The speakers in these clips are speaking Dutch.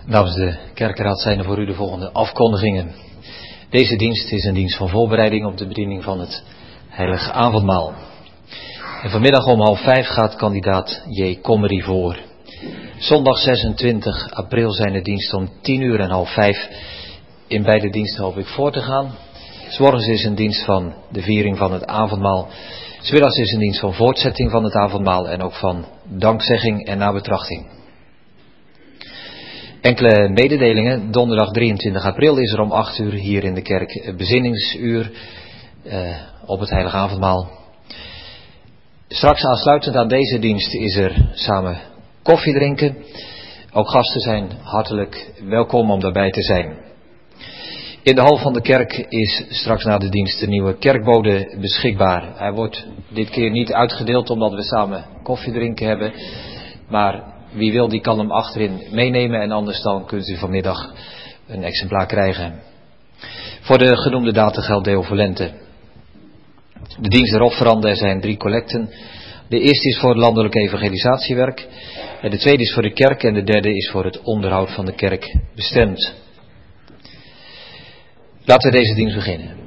Namens de kerkenraad zijn er voor u de volgende afkondigingen. Deze dienst is een dienst van voorbereiding op de bediening van het heilige avondmaal. En vanmiddag om 16:30 gaat kandidaat J. Comrie voor. Zondag 26 april zijn de diensten om 10:00 en 16:30. In beide diensten hoop ik voor te gaan. 's Morgens is een dienst van de viering van het avondmaal. 's Middags is een dienst van voortzetting van het avondmaal en ook van dankzegging en nabetrachting. Enkele mededelingen. Donderdag 23 april is er om 8:00 hier in de kerk bezinningsuur op het heilige avondmaal. Straks aansluitend aan deze dienst is er samen koffie drinken. Ook gasten zijn hartelijk welkom om daarbij te zijn. In de hal van de kerk is straks na de dienst de nieuwe kerkbode beschikbaar. Hij wordt dit keer niet uitgedeeld omdat we samen koffie drinken hebben. Maar wie wil die kan hem achterin meenemen en anders dan kunt u vanmiddag een exemplaar krijgen. Voor de genoemde data geldt deel voor lente. De dienst erop veranderen, er zijn 3 collecten. De eerste is voor het landelijk evangelisatiewerk. De tweede is voor de kerk en de derde is voor het onderhoud van de kerk bestemd. Laten we deze dienst beginnen.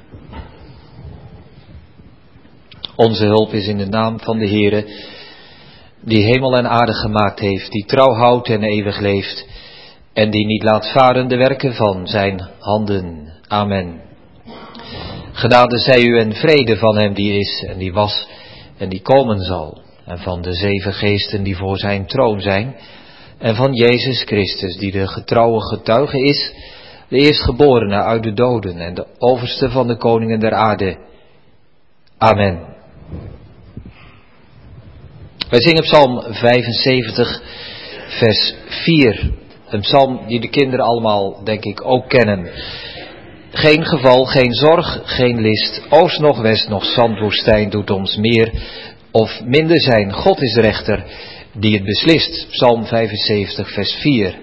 Onze hulp is in de naam van de Heere, die hemel en aarde gemaakt heeft, die trouw houdt en eeuwig leeft, en die niet laat varen de werken van zijn handen. Amen. Genade zij u en vrede van hem die is en die was en die komen zal, en van de 7 geesten die voor zijn troon zijn, en van Jezus Christus die de getrouwe getuige is, de eerstgeborene uit de doden en de overste van de koningen der aarde. Amen. Wij zingen psalm 75, vers 4. Een psalm die de kinderen allemaal, denk ik, ook kennen. Geen geval, geen zorg, geen list, oost noch west noch zandwoestijn doet ons meer of minder zijn. God is de rechter die het beslist. Psalm 75, vers 4.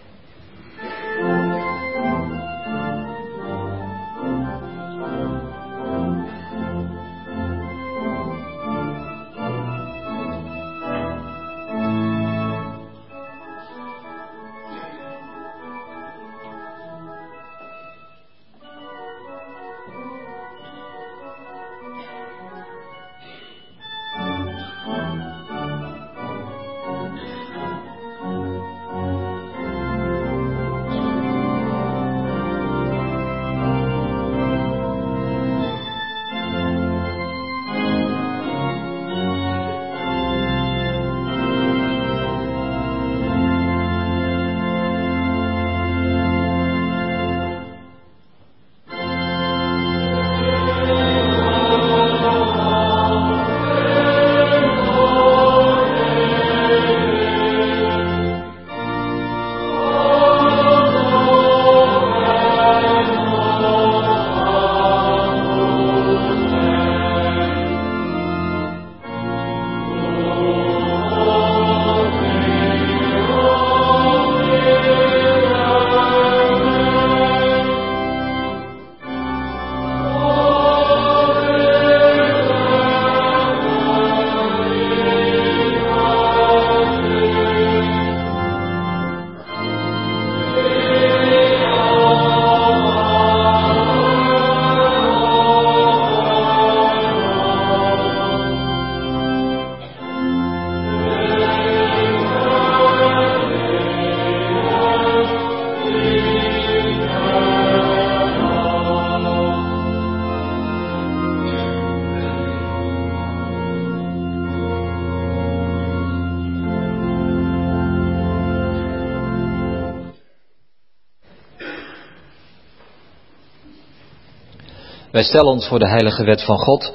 Wij stellen ons voor de heilige wet van God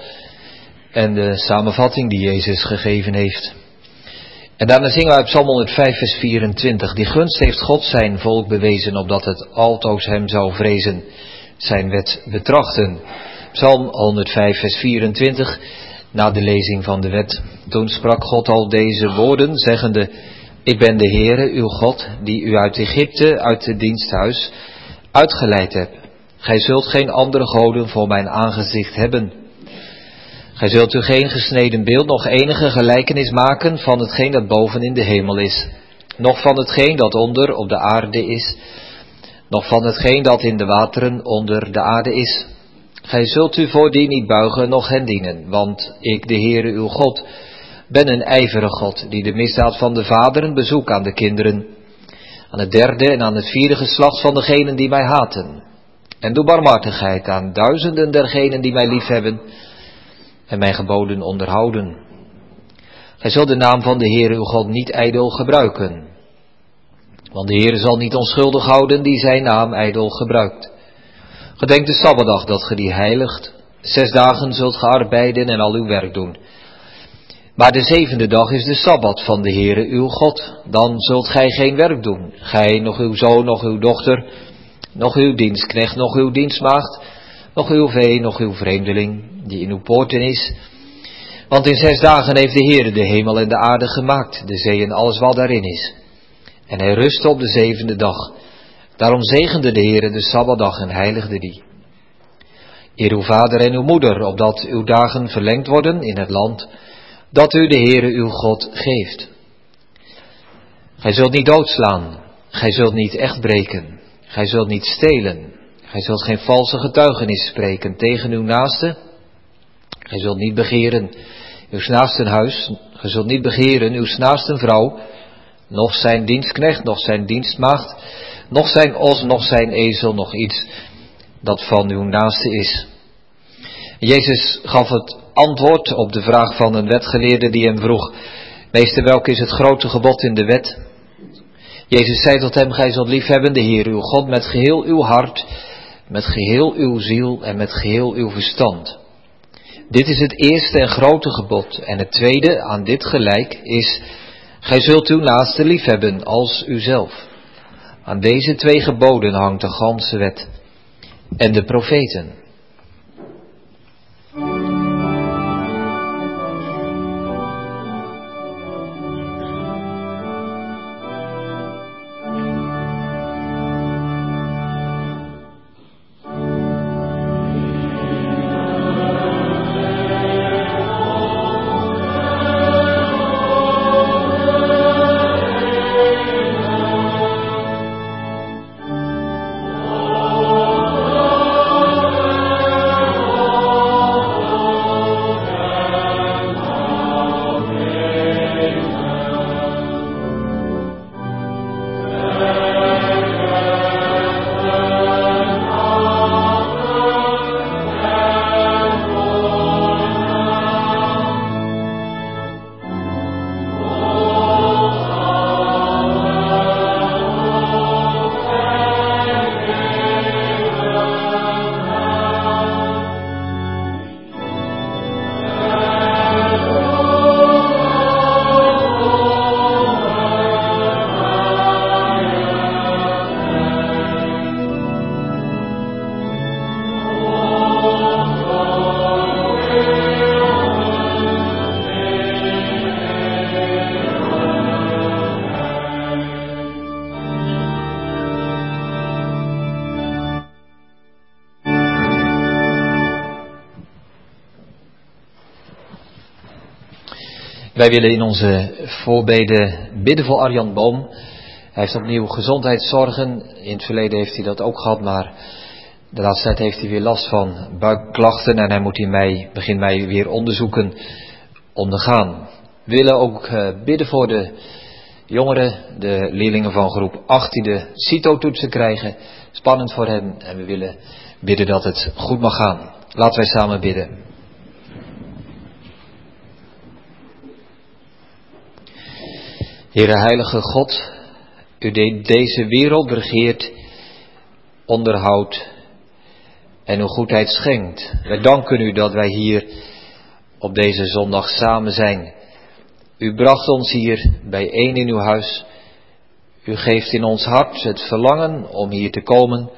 en de samenvatting die Jezus gegeven heeft. En daarna zingen wij op Psalm 105 vers 24. Die gunst heeft God zijn volk bewezen, opdat het altoos hem zou vrezen, zijn wet betrachten. Psalm 105 vers 24. Na de lezing van de wet. Toen sprak God al deze woorden, zeggende: Ik ben de Heere, uw God, die u uit Egypte, uit het diensthuis, uitgeleid heb. Gij zult geen andere goden voor mijn aangezicht hebben. Gij zult u geen gesneden beeld, nog enige gelijkenis maken van hetgeen dat boven in de hemel is, noch van hetgeen dat onder op de aarde is, noch van hetgeen dat in de wateren onder de aarde is. Gij zult u voor die niet buigen, noch hen dienen, want ik, de Heere uw God, ben een ijverige God, die de misdaad van de vaderen bezoek aan de kinderen, aan het derde en aan het vierde geslacht van degenen die mij haten. En doe barmhartigheid aan duizenden dergenen die mij liefhebben en mijn geboden onderhouden. Gij zult de naam van de Heere uw God niet ijdel gebruiken, want de Heere zal niet onschuldig houden die zijn naam ijdel gebruikt. Gedenk de Sabbatdag dat ge die heiligt. 6 dagen zult ge arbeiden en al uw werk doen. Maar de 7e dag is de Sabbat van de Heere uw God. Dan zult gij geen werk doen. Gij, nog uw zoon, nog uw dochter, nog uw dienstknecht, nog uw dienstmaagd, nog uw vee, nog uw vreemdeling, die in uw poorten is. Want in 6 dagen heeft de Heere de hemel en de aarde gemaakt, de zee en alles wat daarin is. En hij rustte op de 7e dag. Daarom zegende de Heere de Sabbatdag en heiligde die. Eer uw vader en uw moeder, opdat uw dagen verlengd worden in het land dat u de Heere uw God geeft. Gij zult niet doodslaan, gij zult niet echt breken, gij zult niet stelen, gij zult geen valse getuigenis spreken tegen uw naaste, gij zult niet begeren uw naasten huis, gij zult niet begeren uw naasten vrouw, noch zijn dienstknecht, noch zijn dienstmaagd, noch zijn os, noch zijn ezel, noch iets dat van uw naaste is. Jezus gaf het antwoord op de vraag van een wetgeleerde die hem vroeg: Meester, welk is het grote gebod in de wet? Jezus zei tot hem: Gij zult liefhebben de Heer uw God met geheel uw hart, met geheel uw ziel en met geheel uw verstand. Dit is het eerste en grote gebod. En het tweede, aan dit gelijk, is: Gij zult uw naaste liefhebben als uzelf. Aan deze 2 geboden hangt de ganse wet en de profeten. Wij willen in onze voorbeden bidden voor Arjan Boom. Hij heeft opnieuw gezondheidszorgen. In het verleden heeft hij dat ook gehad, maar de laatste tijd heeft hij weer last van buikklachten en hij moet in begin mei weer onderzoeken ondergaan. We willen ook bidden voor de jongeren, de leerlingen van groep 8 die de CITO-toetsen krijgen. Spannend voor hen en we willen bidden dat het goed mag gaan. Laten wij samen bidden. Heere heilige God, u die deze wereld regeert, onderhoudt en uw goedheid schenkt. Wij danken u dat wij hier op deze zondag samen zijn. U bracht ons hier bijeen in uw huis. U geeft in ons hart het verlangen om hier te komen.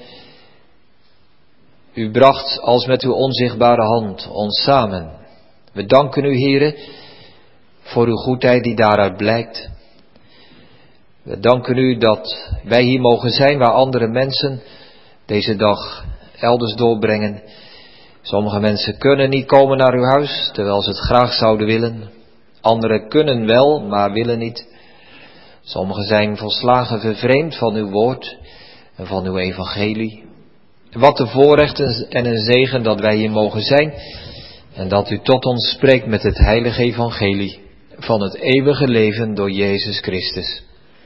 U bracht als met uw onzichtbare hand ons samen. We danken u, Heere, voor uw goedheid die daaruit blijkt. We danken u dat wij hier mogen zijn waar andere mensen deze dag elders doorbrengen. Sommige mensen kunnen niet komen naar uw huis, terwijl ze het graag zouden willen. Anderen kunnen wel, maar willen niet. Sommigen zijn volslagen vervreemd van uw woord en van uw evangelie. Wat een voorrecht en een zegen dat wij hier mogen zijn en dat u tot ons spreekt met het heilige evangelie van het eeuwige leven door Jezus Christus.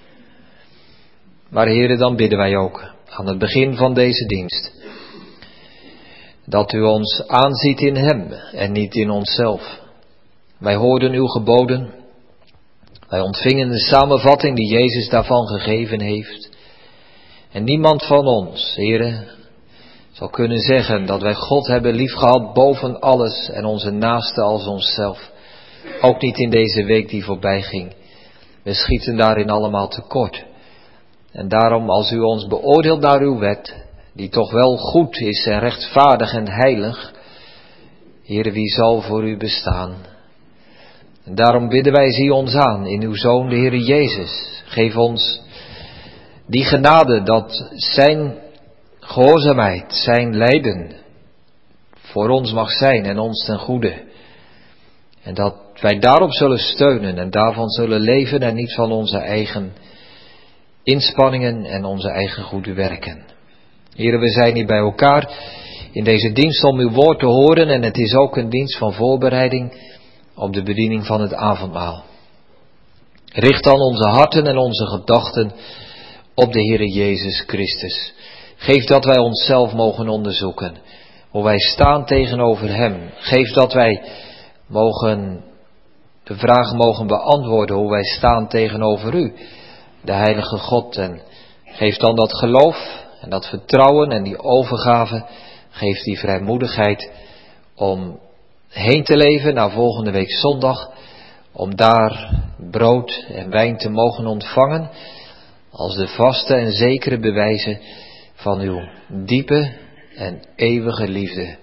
Maar Heere, dan bidden wij ook aan het begin van deze dienst dat u ons aanziet in Hem en niet in onszelf. Wij hoorden uw geboden, wij ontvingen de samenvatting die Jezus daarvan gegeven heeft. En niemand van ons, Heere, zal kunnen zeggen dat wij God hebben liefgehad boven alles en onze naaste als onszelf. Ook niet in deze week die voorbij ging. We schieten daarin allemaal tekort. En daarom, als u ons beoordeelt naar uw wet, die toch wel goed is en rechtvaardig en heilig, Heere, wie zal voor u bestaan? En daarom bidden wij, zie ons aan in uw Zoon, de Heere Jezus. Geef ons die genade dat zijn gehoorzaamheid, zijn lijden voor ons mag zijn en ons ten goede. En dat wij daarop zullen steunen en daarvan zullen leven en niet van onze eigen inspanningen en onze eigen goede werken. Heren, we zijn hier bij elkaar in deze dienst om uw woord te horen en het is ook een dienst van voorbereiding op de bediening van het avondmaal. Richt dan onze harten en onze gedachten op de Heere Jezus Christus. Geef dat wij onszelf mogen onderzoeken, hoe wij staan tegenover Hem. Geef dat wij de vraag mogen beantwoorden hoe wij staan tegenover U, de Heilige God. En geef dan dat geloof en dat vertrouwen en die overgave. Geef die vrijmoedigheid om heen te leven naar volgende week zondag. Om daar brood en wijn te mogen ontvangen als de vaste en zekere bewijzen van uw diepe en eeuwige liefde.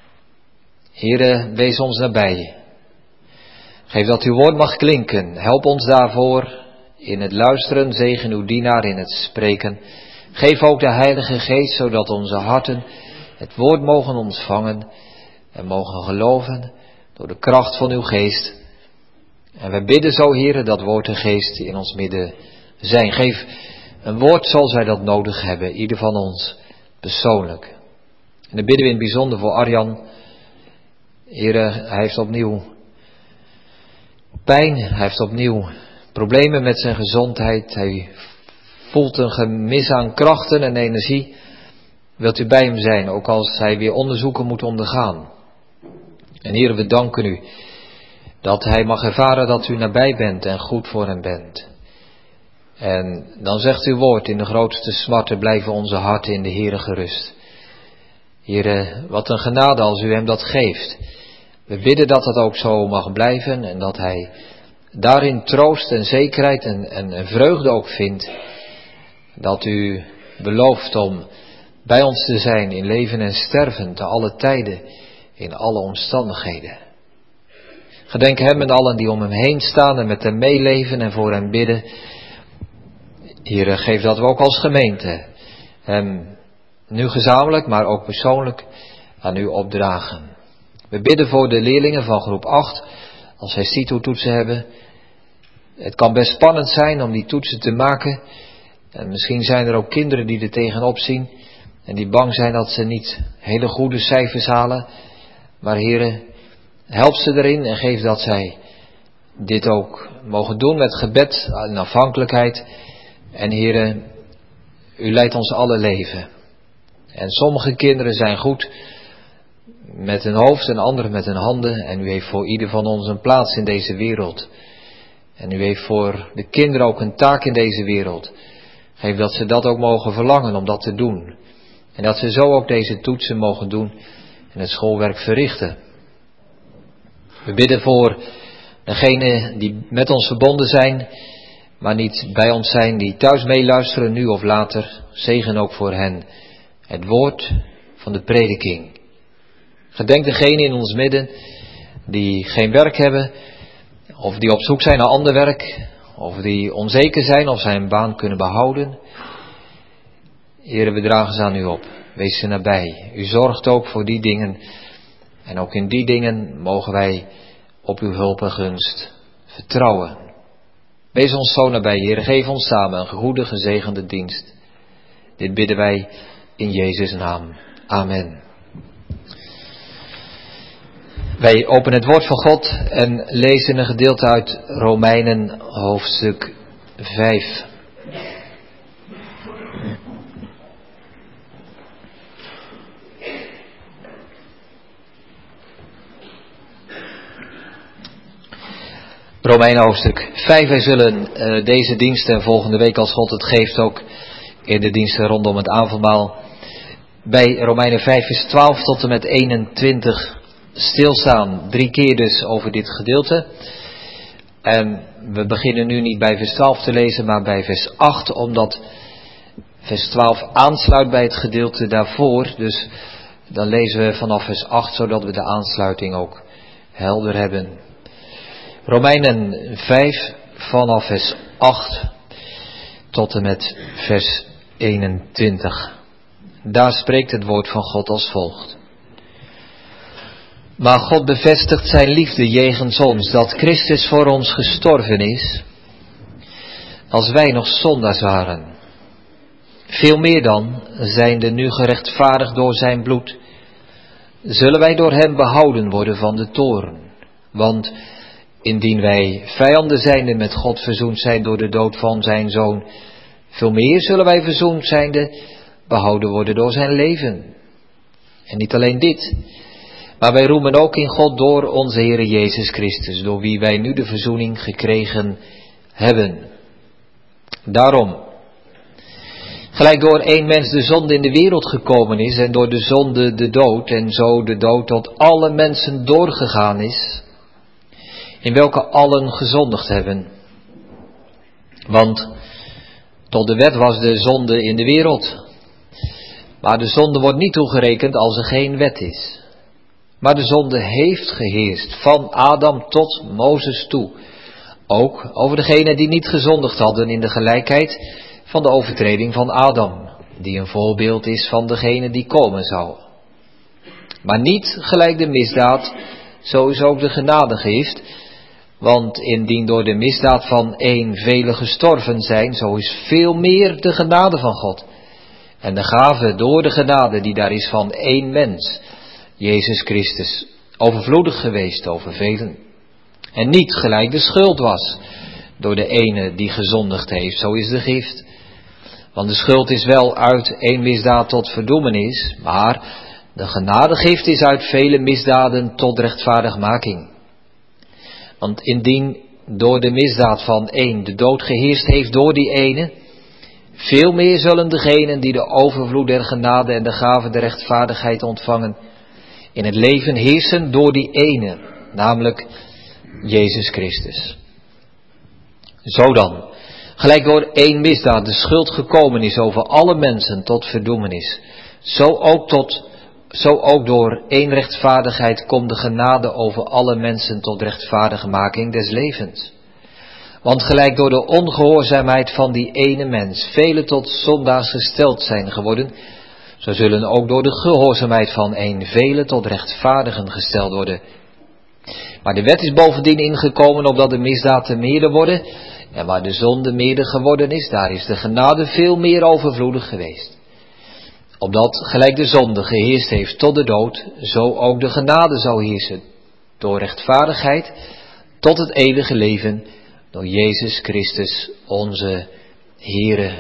Heere, wees ons nabij. Geef dat uw woord mag klinken. Help ons daarvoor in het luisteren. Zegen uw dienaar in het spreken. Geef ook de Heilige Geest, zodat onze harten het woord mogen ontvangen en mogen geloven door de kracht van uw geest. En we bidden zo, Heere, dat woord en geest in ons midden zijn. Geef een woord zoals wij dat nodig hebben, ieder van ons persoonlijk. En dan bidden we in het bijzonder voor Arjan. Heere, hij heeft opnieuw pijn, hij heeft opnieuw problemen met zijn gezondheid. Hij voelt een gemis aan krachten en energie. Wilt u bij hem zijn, ook als hij weer onderzoeken moet ondergaan. En Heere, we danken u dat hij mag ervaren dat u nabij bent en goed voor hem bent. En dan zegt uw woord, in de grootste smarten blijven onze harten in de Heere gerust. Heere, wat een genade als u hem dat geeft. We bidden dat het ook zo mag blijven en dat hij daarin troost en zekerheid en vreugde ook vindt. Dat u belooft om bij ons te zijn in leven en sterven, te alle tijden, in alle omstandigheden. Gedenk hem en allen die om hem heen staan en met hem meeleven en voor hem bidden. Heere, geef dat we ook als gemeente hem nu gezamenlijk, maar ook persoonlijk aan u opdragen. We bidden voor de leerlingen van groep 8, als zij CITO-toetsen hebben. Het kan best spannend zijn om die toetsen te maken. En misschien zijn er ook kinderen die er tegenop zien en die bang zijn dat ze niet hele goede cijfers halen. Maar Heere, help ze erin en geef dat zij dit ook mogen doen met gebed en afhankelijkheid. En Heere, u leidt ons alle leven. En sommige kinderen zijn goed met hun hoofd en anderen met hun handen. En u heeft voor ieder van ons een plaats in deze wereld. En u heeft voor de kinderen ook een taak in deze wereld. Geef dat ze dat ook mogen verlangen om dat te doen. En dat ze zo ook deze toetsen mogen doen en het schoolwerk verrichten. We bidden voor degenen die met ons verbonden zijn, maar niet bij ons zijn, die thuis meeluisteren nu of later. Zegen ook voor hen het woord van de prediking. Gedenk degenen in ons midden die geen werk hebben, of die op zoek zijn naar ander werk, of die onzeker zijn of zij een baan kunnen behouden. Heere, we dragen ze aan u op. Wees ze nabij. U zorgt ook voor die dingen. En ook in die dingen mogen wij op uw hulp en gunst vertrouwen. Wees ons zo nabij, Heer. Geef ons samen een goede, gezegende dienst. Dit bidden wij in Jezus' naam. Amen. Wij openen het woord van God en lezen een gedeelte uit Romeinen hoofdstuk 5. Romeinen hoofdstuk 5. Wij zullen deze diensten en volgende week, als God het geeft, ook in de diensten rondom het avondmaal bij Romeinen 5 vers 12 tot en met 21 stilstaan. 3 keer dus over dit gedeelte. En we beginnen nu niet bij vers 12 te lezen, maar bij vers 8, omdat vers 12 aansluit bij het gedeelte daarvoor. Dus dan lezen we vanaf vers 8, zodat we de aansluiting ook helder hebben. Romeinen 5 vanaf vers 8 tot en met vers 21. Daar spreekt het woord van God als volgt. Maar God bevestigt zijn liefde jegens ons, dat Christus voor ons gestorven is, als wij nog zondaars waren. Veel meer dan, zijnde nu gerechtvaardigd door zijn bloed, zullen wij door hem behouden worden van de toorn. Want indien wij vijanden zijnde met God verzoend zijn door de dood van zijn Zoon, veel meer zullen wij verzoend zijnde behouden worden door zijn leven. En niet alleen dit, maar wij roemen ook in God door onze Heere Jezus Christus, door wie wij nu de verzoening gekregen hebben. Daarom, gelijk door één mens de zonde in de wereld gekomen is en door de zonde de dood, en zo de dood tot alle mensen doorgegaan is, in welke allen gezondigd hebben. Want tot de wet was de zonde in de wereld. Maar de zonde wordt niet toegerekend als er geen wet is. Maar de zonde heeft geheerst van Adam tot Mozes toe. Ook over degenen die niet gezondigd hadden in de gelijkheid van de overtreding van Adam, die een voorbeeld is van degene die komen zou. Maar niet gelijk de misdaad, zo is ook de genade geeft. Want indien door de misdaad van één velen gestorven zijn, zo is veel meer de genade van God. En de gave door de genade die daar is van één mens, Jezus Christus, overvloedig geweest over velen. En niet gelijk de schuld was door de ene die gezondigd heeft, zo is de gift. Want de schuld is wel uit één misdaad tot verdoemenis, maar de genadegift is uit vele misdaden tot rechtvaardigmaking. Want indien door de misdaad van één de dood geheerst heeft door die ene, veel meer zullen degenen die de overvloed der genade en de gave der rechtvaardigheid ontvangen, in het leven heersen door die ene, namelijk Jezus Christus. Zo dan, gelijk door één misdaad de schuld gekomen is over alle mensen tot verdoemenis, zo ook door één rechtvaardigheid komt de genade over alle mensen tot rechtvaardigmaking des levens. Want gelijk door de ongehoorzaamheid van die ene mens velen tot zondaars gesteld zijn geworden, zo zullen ook door de gehoorzaamheid van één velen tot rechtvaardigen gesteld worden. Maar de wet is bovendien ingekomen opdat de misdaad te meerder worden, en waar de zonde meerder geworden is, daar is de genade veel meer overvloedig geweest. Opdat gelijk de zonde geheerst heeft tot de dood, zo ook de genade zou heersen door rechtvaardigheid tot het eeuwige leven door Jezus Christus onze Heere.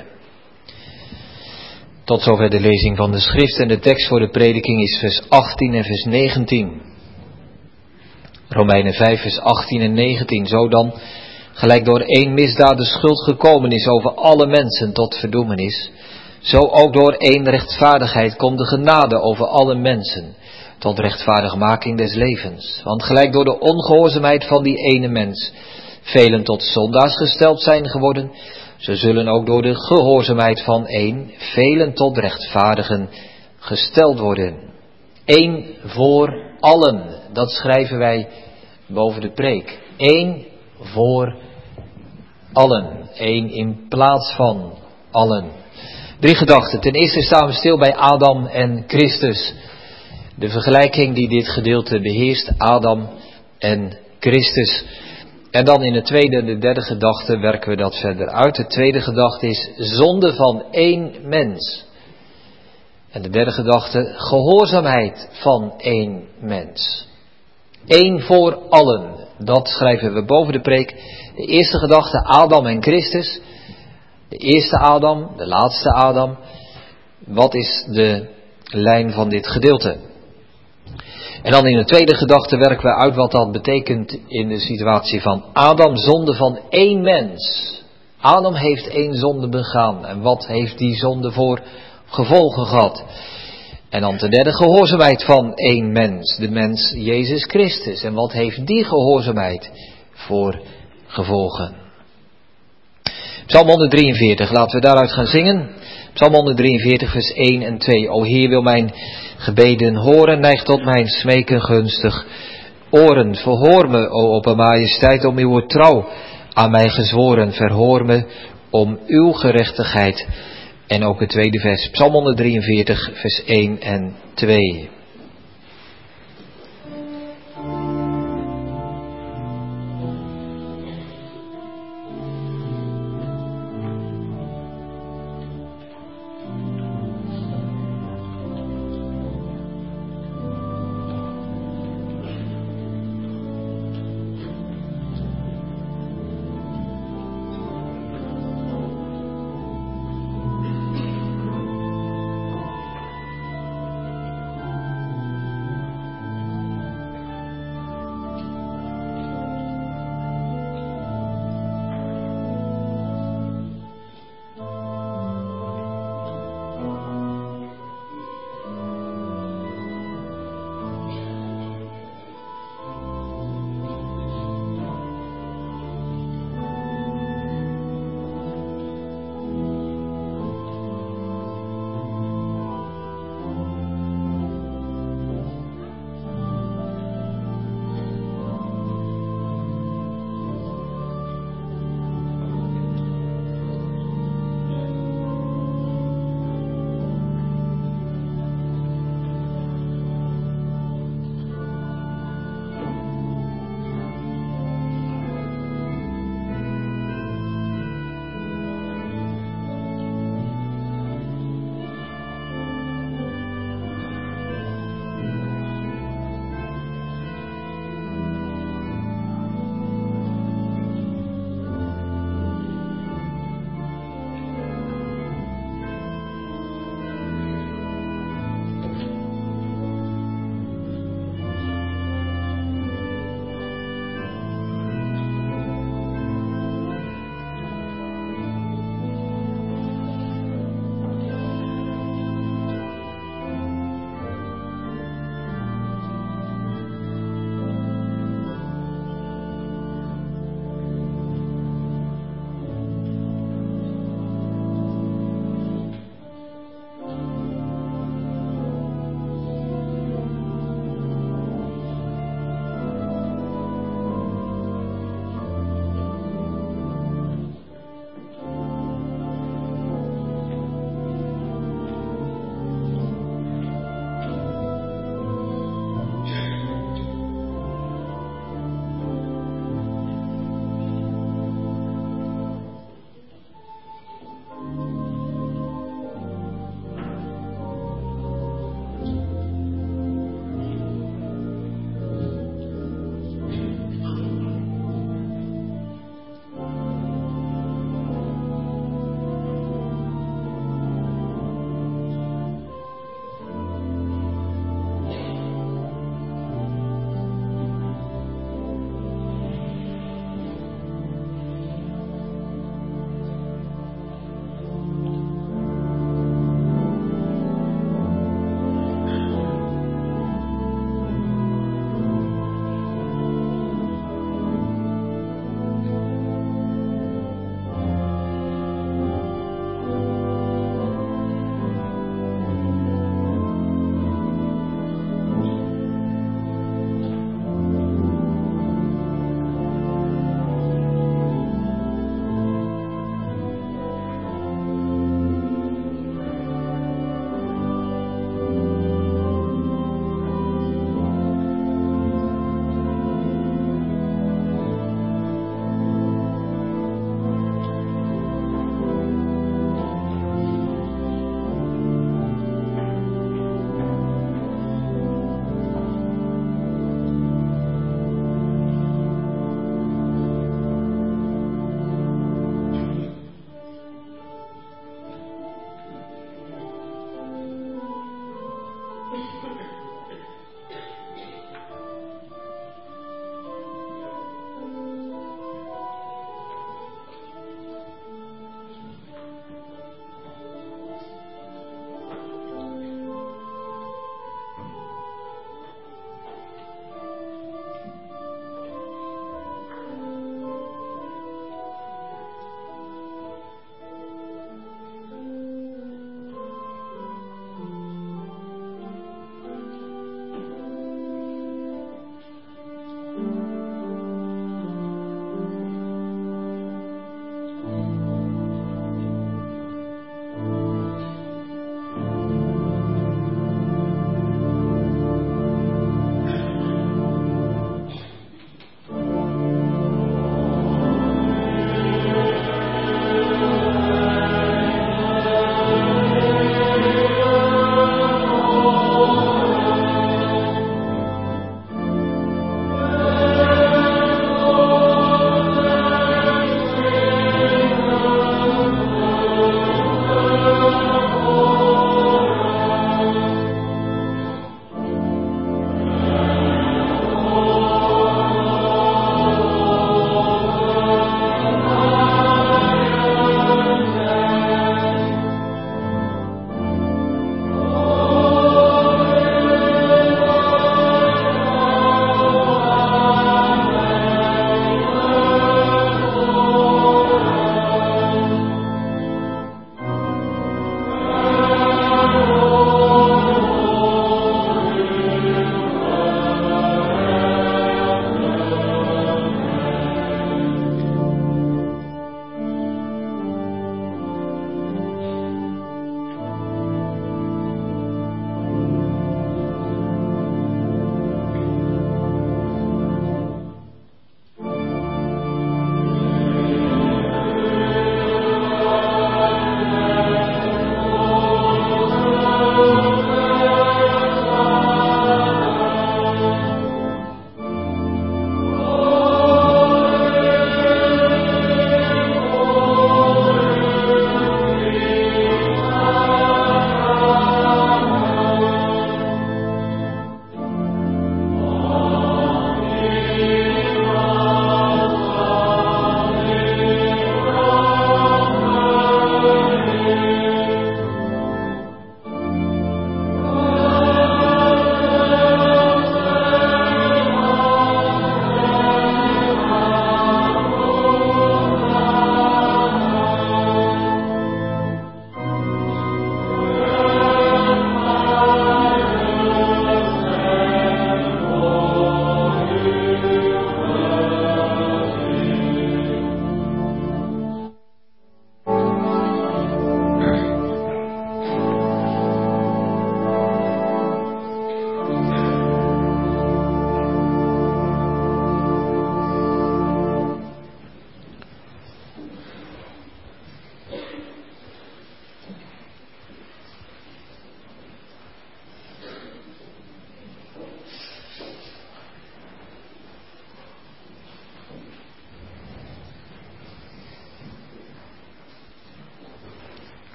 Tot zover de lezing van de schrift en de tekst voor de prediking is vers 18 en vers 19. Romeinen 5 vers 18 en 19. Zo dan, gelijk door één misdaad de schuld gekomen is over alle mensen tot verdoemenis, zo ook door één rechtvaardigheid komt de genade over alle mensen tot rechtvaardigmaking des levens. Want gelijk door de ongehoorzaamheid van die ene mens velen tot zondaars gesteld zijn geworden, zo zullen ook door de gehoorzaamheid van één velen tot rechtvaardigen gesteld worden. Eén voor allen, dat schrijven wij boven de preek. Eén voor allen, één in plaats van allen. 3 gedachten. Ten eerste staan we stil bij Adam en Christus. De vergelijking die dit gedeelte beheerst, Adam en Christus. En dan in de tweede en de derde gedachte werken we dat verder uit. De tweede gedachte is zonde van één mens. En de derde gedachte, gehoorzaamheid van één mens. Eén voor allen. Dat schrijven we boven de preek. De eerste gedachte, Adam en Christus. De eerste Adam, de laatste Adam. Wat is de lijn van dit gedeelte? En dan in de tweede gedachte werken we uit wat dat betekent in de situatie van Adam, zonde van één mens. Adam heeft één zonde begaan. En wat heeft die zonde voor gevolgen gehad? En dan ten derde gehoorzaamheid van één mens, de mens Jezus Christus. En wat heeft die gehoorzaamheid voor gevolgen? Psalm 143, laten we daaruit gaan zingen. Psalm 143 vers 1 en 2. O Heer, wil mijn gebeden horen, neig tot mijn smeken gunstig oren. Verhoor me, o oppermajesteit, om uw trouw aan mij gezworen. Verhoor me om uw gerechtigheid. En ook het tweede vers, Psalm 143 vers 1 en 2.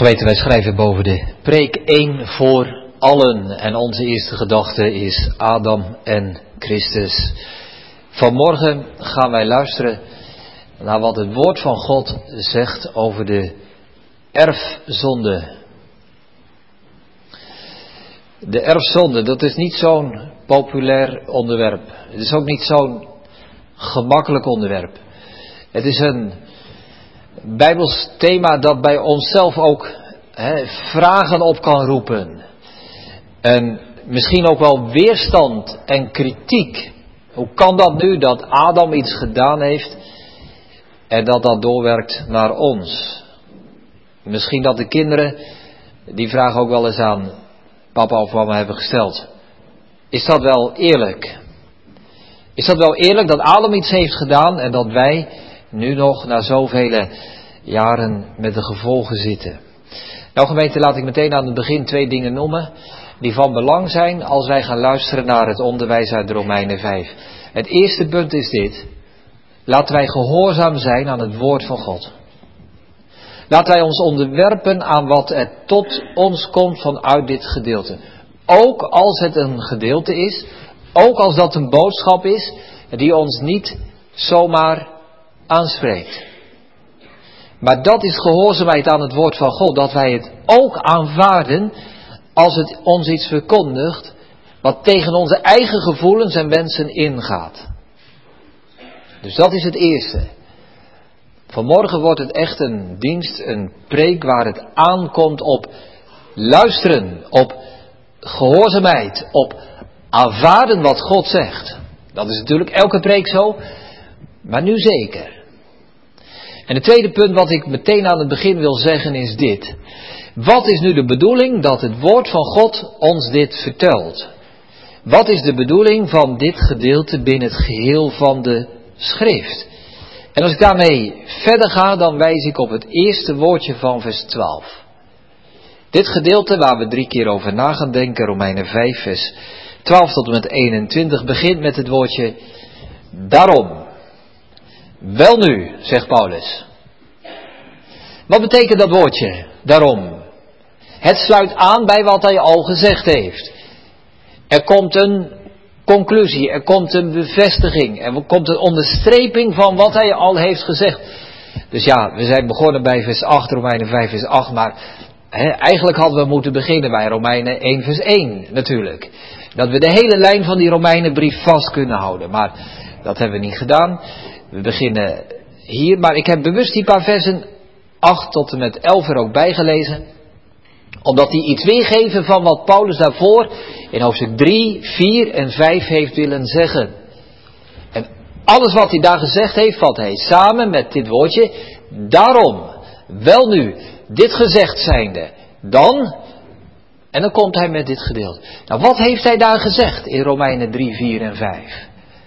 Gemeente, wij schrijven boven de preek 1 voor allen. En onze eerste gedachte is Adam en Christus. Vanmorgen gaan wij luisteren naar wat het woord van God zegt over de erfzonde. De erfzonde, dat is niet zo'n populair onderwerp. Het is ook niet zo'n gemakkelijk onderwerp. Het is een Bijbels thema dat bij onszelf ook vragen op kan roepen. En misschien ook wel weerstand en kritiek. Hoe kan dat nu dat Adam iets gedaan heeft en dat dat doorwerkt naar ons? Misschien dat de kinderen die vraag ook wel eens aan papa of mama hebben gesteld. Is dat wel eerlijk? Is dat wel eerlijk dat Adam iets heeft gedaan en dat wij nu nog na zoveel jaren met de gevolgen zitten? Nou gemeente, laat ik meteen aan het begin 2 dingen noemen die van belang zijn als wij gaan luisteren naar het onderwijs uit de Romeinen 5. Het eerste punt is dit: laten wij gehoorzaam zijn aan het woord van God. Laten wij ons onderwerpen aan wat er tot ons komt vanuit dit gedeelte. Ook als het een gedeelte is, ook als dat een boodschap is die ons niet zomaar aanspreekt. Maar dat is gehoorzaamheid aan het woord van God, dat wij het ook aanvaarden als het ons iets verkondigt wat tegen onze eigen gevoelens en wensen ingaat. Dus dat is het eerste. Vanmorgen wordt het echt een dienst, een preek waar het aankomt op luisteren, op gehoorzaamheid, op aanvaarden wat God zegt. Dat is natuurlijk elke preek zo, maar nu zeker. En het tweede punt wat ik meteen aan het begin wil zeggen is dit. Wat is nu de bedoeling dat het woord van God ons dit vertelt? Wat is de bedoeling van dit gedeelte binnen het geheel van de schrift? En als ik daarmee verder ga, dan wijs ik op het eerste woordje van vers 12. Dit gedeelte waar we 3 keer over na gaan denken, Romeinen 5 vers 12 tot en met 21, begint met het woordje daarom. Wel nu, zegt Paulus. Wat betekent dat woordje, daarom? Het sluit aan bij wat hij al gezegd heeft. Er komt een conclusie, er komt een bevestiging, er komt een onderstreping van wat hij al heeft gezegd. Dus ja, we zijn begonnen bij vers 8, Romeinen 5 vers 8, maar eigenlijk hadden we moeten beginnen bij Romeinen 1 vers 1 natuurlijk. Dat we de hele lijn van die Romeinenbrief vast kunnen houden, maar dat hebben we niet gedaan. We beginnen hier, maar ik heb bewust die paar versen 8 tot en met 11 er ook bijgelezen, omdat die iets weergeven van wat Paulus daarvoor in hoofdstuk 3, 4 en 5 heeft willen zeggen. En alles wat hij daar gezegd heeft, vat hij samen met dit woordje, daarom, wel nu, dit gezegd zijnde, dan, en dan komt hij met dit gedeelte. Nou, wat heeft hij daar gezegd in Romeinen 3, 4 en 5?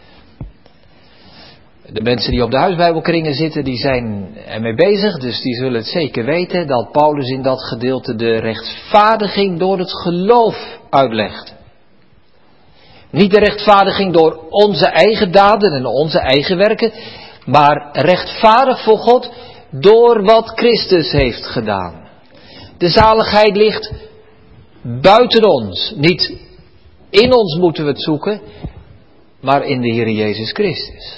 De mensen die op de huisbijbelkringen zitten, die zijn ermee bezig, dus die zullen het zeker weten dat Paulus in dat gedeelte de rechtvaardiging door het geloof uitlegt. Niet de rechtvaardiging door onze eigen daden en onze eigen werken, maar rechtvaardig voor God door wat Christus heeft gedaan. De zaligheid ligt buiten ons. Niet in ons moeten we het zoeken, maar in de Heer Jezus Christus.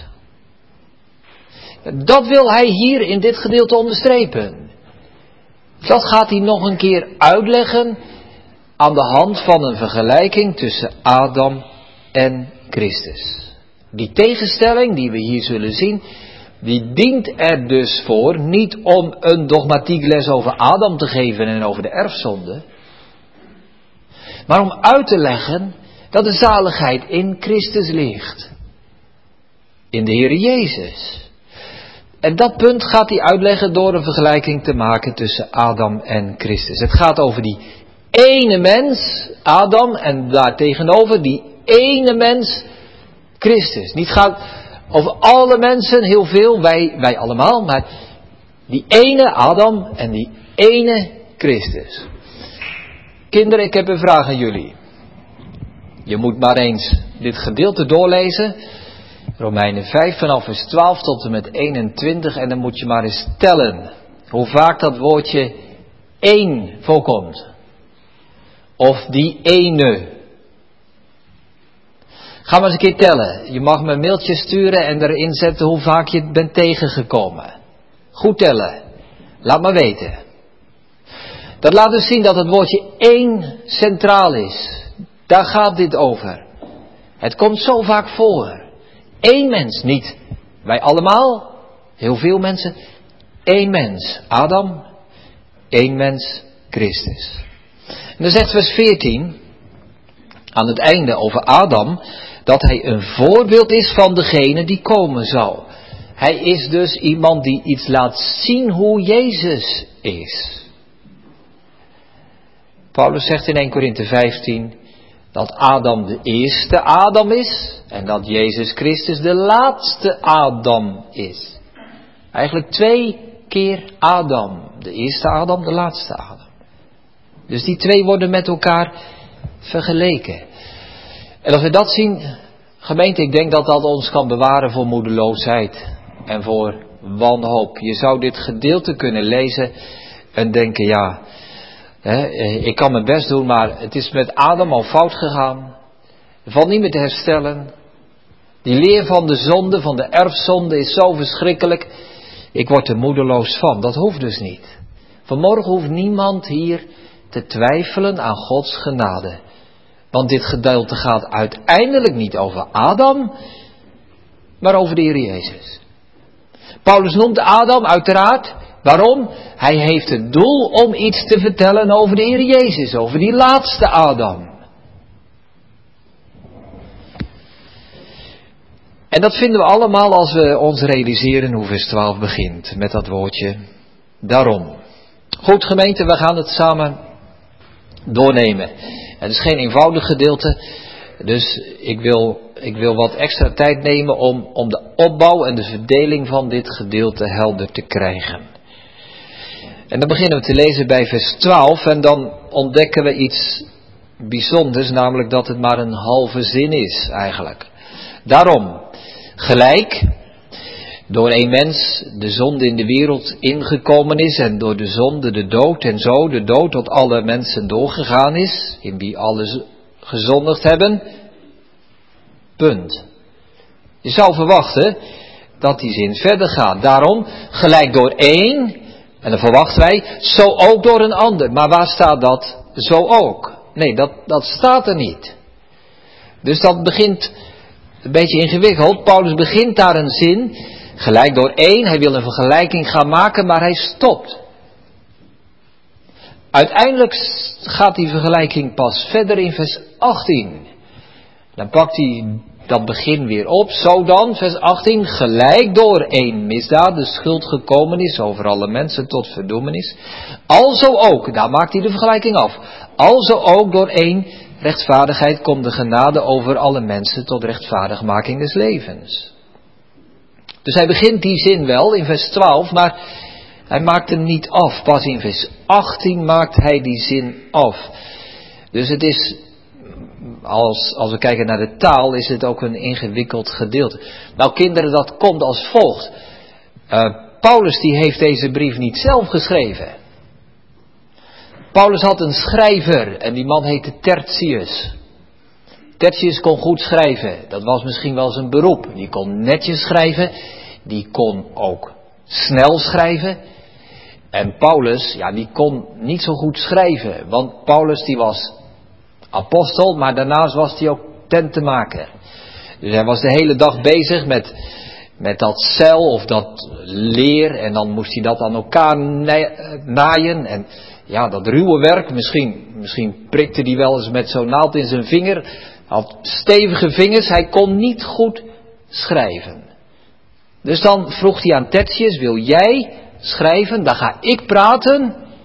Dat wil hij hier in dit gedeelte onderstrepen. Dat gaat hij nog een keer uitleggen aan de hand van een vergelijking tussen Adam en Christus. Die tegenstelling die we hier zullen zien, die dient er dus voor niet om een dogmatiek les over Adam te geven en over de erfzonde, maar om uit te leggen dat de zaligheid in Christus ligt. In de Heer Jezus. En dat punt gaat hij uitleggen door een vergelijking te maken tussen Adam en Christus. Het gaat over die ene mens, Adam, en daartegenover die ene mens, Christus. Niet gaat over alle mensen, heel veel, wij allemaal, maar die ene Adam en die ene Christus. Kinderen, ik heb een vraag aan jullie. Je moet maar eens dit gedeelte doorlezen. Romeinen 5 vanaf vers 12 tot en met 21. En dan moet je maar eens tellen hoe vaak dat woordje één voorkomt. Of die ene. Ga maar eens een keer tellen. Je mag me een mailtje sturen en erin zetten hoe vaak je het bent tegengekomen. Goed tellen. Laat maar weten. Dat laat dus zien dat het woordje één centraal is. Daar gaat dit over. Het komt zo vaak voor. Eén mens, niet wij allemaal, heel veel mensen. Eén mens, Adam. Eén mens, Christus. En dan zegt vers 14, aan het einde over Adam, dat hij een voorbeeld is van degene die komen zal. Hij is dus iemand die iets laat zien hoe Jezus is. Paulus zegt in 1 Korinthe 15 dat Adam de eerste Adam is en dat Jezus Christus de laatste Adam is. Eigenlijk 2 keer Adam. De eerste Adam, de laatste Adam. Dus die 2 worden met elkaar vergeleken. En als we dat zien, gemeente, ik denk dat dat ons kan bewaren voor moedeloosheid en voor wanhoop. Je zou dit gedeelte kunnen lezen en denken, ja, ik kan mijn best doen, maar het is met Adam al fout gegaan. Er valt niet meer te herstellen. Die leer van de zonde, van de erfzonde is zo verschrikkelijk. Ik word er moedeloos van. Dat hoeft dus niet. Vanmorgen hoeft niemand hier te twijfelen aan Gods genade. Want dit gedeelte gaat uiteindelijk niet over Adam, maar over de Heer Jezus. Paulus noemt Adam uiteraard. Waarom? Hij heeft het doel om iets te vertellen over de Heer Jezus, over die laatste Adam. En dat vinden we allemaal als we ons realiseren hoe vers 12 begint, met dat woordje daarom. Goed gemeente, we gaan het samen doornemen. Het is geen eenvoudig gedeelte, dus ik wil wat extra tijd nemen om de opbouw en de verdeling van dit gedeelte helder te krijgen. En dan beginnen we te lezen bij vers 12 en dan ontdekken we iets bijzonders, namelijk dat het maar een halve zin is eigenlijk. Daarom, gelijk, door één mens de zonde in de wereld ingekomen is en door de zonde de dood en zo de dood tot alle mensen doorgegaan is, in wie alle gezondigd hebben. Punt. Je zou verwachten dat die zin verder gaat. Daarom, gelijk door één, en dan verwachten wij, zo ook door een ander. Maar waar staat dat zo ook? Nee, dat staat er niet. Dus dat begint een beetje ingewikkeld. Paulus begint daar een zin, gelijk door één. Hij wil een vergelijking gaan maken, maar hij stopt. Uiteindelijk gaat die vergelijking pas verder in vers 18. Dan pakt hij dat begin weer op. Zo dan, vers 18, gelijk door één misdaad de schuld gekomen is over alle mensen tot verdoemenis. Alzo ook, daar maakt hij de vergelijking af. Alzo ook door één rechtvaardigheid komt de genade over alle mensen tot rechtvaardigmaking des levens. Dus hij begint die zin wel in vers 12, maar hij maakt hem niet af. Pas in vers 18 maakt hij die zin af. Dus het is, als we kijken naar de taal, is het ook een ingewikkeld gedeelte. Nou kinderen, dat komt als volgt. Paulus die heeft deze brief niet zelf geschreven. Paulus had een schrijver en die man heette Tertius. Tertius kon goed schrijven, dat was misschien wel zijn beroep. Die kon netjes schrijven, die kon ook snel schrijven. En Paulus, ja, die kon niet zo goed schrijven, want Paulus die was apostel, maar daarnaast was hij ook tentenmaker. Dus hij was de hele dag bezig met dat zeil of dat leer en dan moest hij dat aan elkaar naaien. En ja, dat ruwe werk, misschien prikte hij wel eens met zo'n naald in zijn vinger. Hij had stevige vingers, hij kon niet goed schrijven. Dus dan vroeg hij aan Tertius, wil jij schrijven? Dan ga ik praten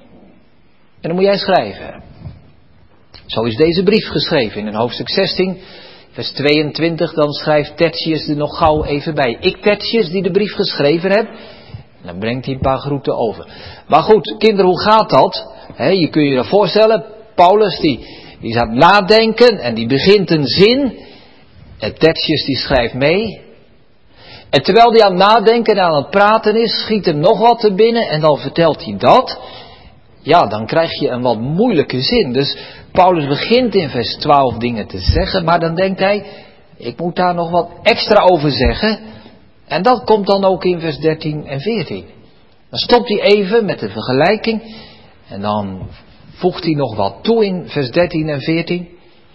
en dan moet jij schrijven. Zo is deze brief geschreven in hoofdstuk 16, vers 22. Dan schrijft Tertius er nog gauw even bij. Ik Tertius die de brief geschreven heb. En dan brengt hij een paar groeten over. Maar goed, kinderen, hoe gaat dat? Je kunt je dat voorstellen. Paulus die is aan het nadenken en die begint een zin. En Tertius die schrijft mee. En terwijl hij aan het nadenken en aan het praten is, schiet hem nog wat te binnen en dan vertelt hij dat. ja, dan krijg je een wat moeilijke zin. Dus Paulus begint in vers 12 dingen te zeggen, maar dan denkt hij, ik moet daar nog wat extra over zeggen. En dat komt dan ook in vers 13 en 14. Dan stopt hij even met de vergelijking en dan voegt hij nog wat toe in vers 13 en 14.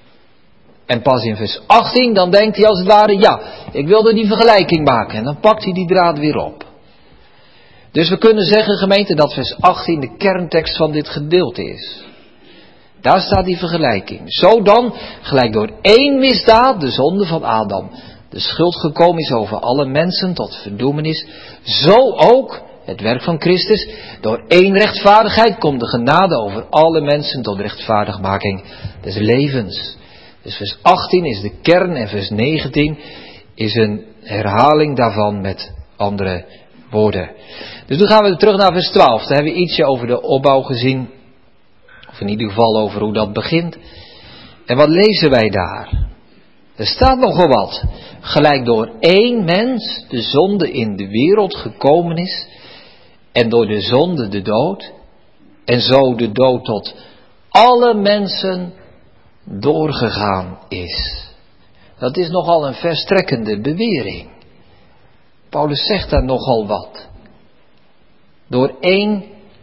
En pas in vers 18 dan denkt hij als het ware, ja, ik wilde die vergelijking maken. En dan pakt hij die draad weer op. Dus we kunnen zeggen, gemeente, dat vers 18 de kerntekst van dit gedeelte is. Daar staat die vergelijking. Zo dan, gelijk door één misdaad, de zonde van Adam, de schuld gekomen is over alle mensen tot verdoemenis, zo ook het werk van Christus. Door één rechtvaardigheid komt de genade over alle mensen tot rechtvaardigmaking des levens. Dus vers 18 is de kern en vers 19 is een herhaling daarvan met andere woorden. Dus nu gaan we terug naar vers 12. Daar hebben we ietsje over de opbouw gezien. Of in ieder geval over hoe dat begint. En wat lezen wij daar? Er staat nogal wat. Gelijk door één mens de zonde in de wereld gekomen is. En door de zonde de dood. En zo de dood tot alle mensen doorgegaan is. Dat is nogal een verstrekkende bewering. Paulus zegt daar nogal wat. Door één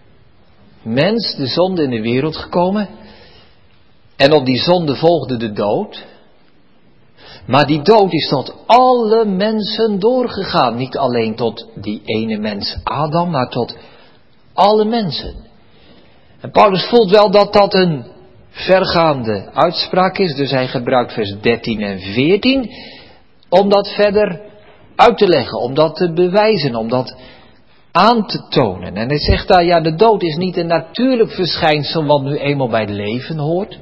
mens de zonde in de wereld gekomen. En op die zonde volgde de dood. Maar die dood is tot alle mensen doorgegaan. Niet alleen tot die ene mens Adam, maar tot alle mensen. En Paulus voelt wel dat dat een vergaande uitspraak is. Dus hij gebruikt vers 13 en 14 om dat verder uit te leggen, om dat te bewijzen, om dat aan te tonen. En hij zegt daar, ja, de dood is niet een natuurlijk verschijnsel wat nu eenmaal bij het leven hoort.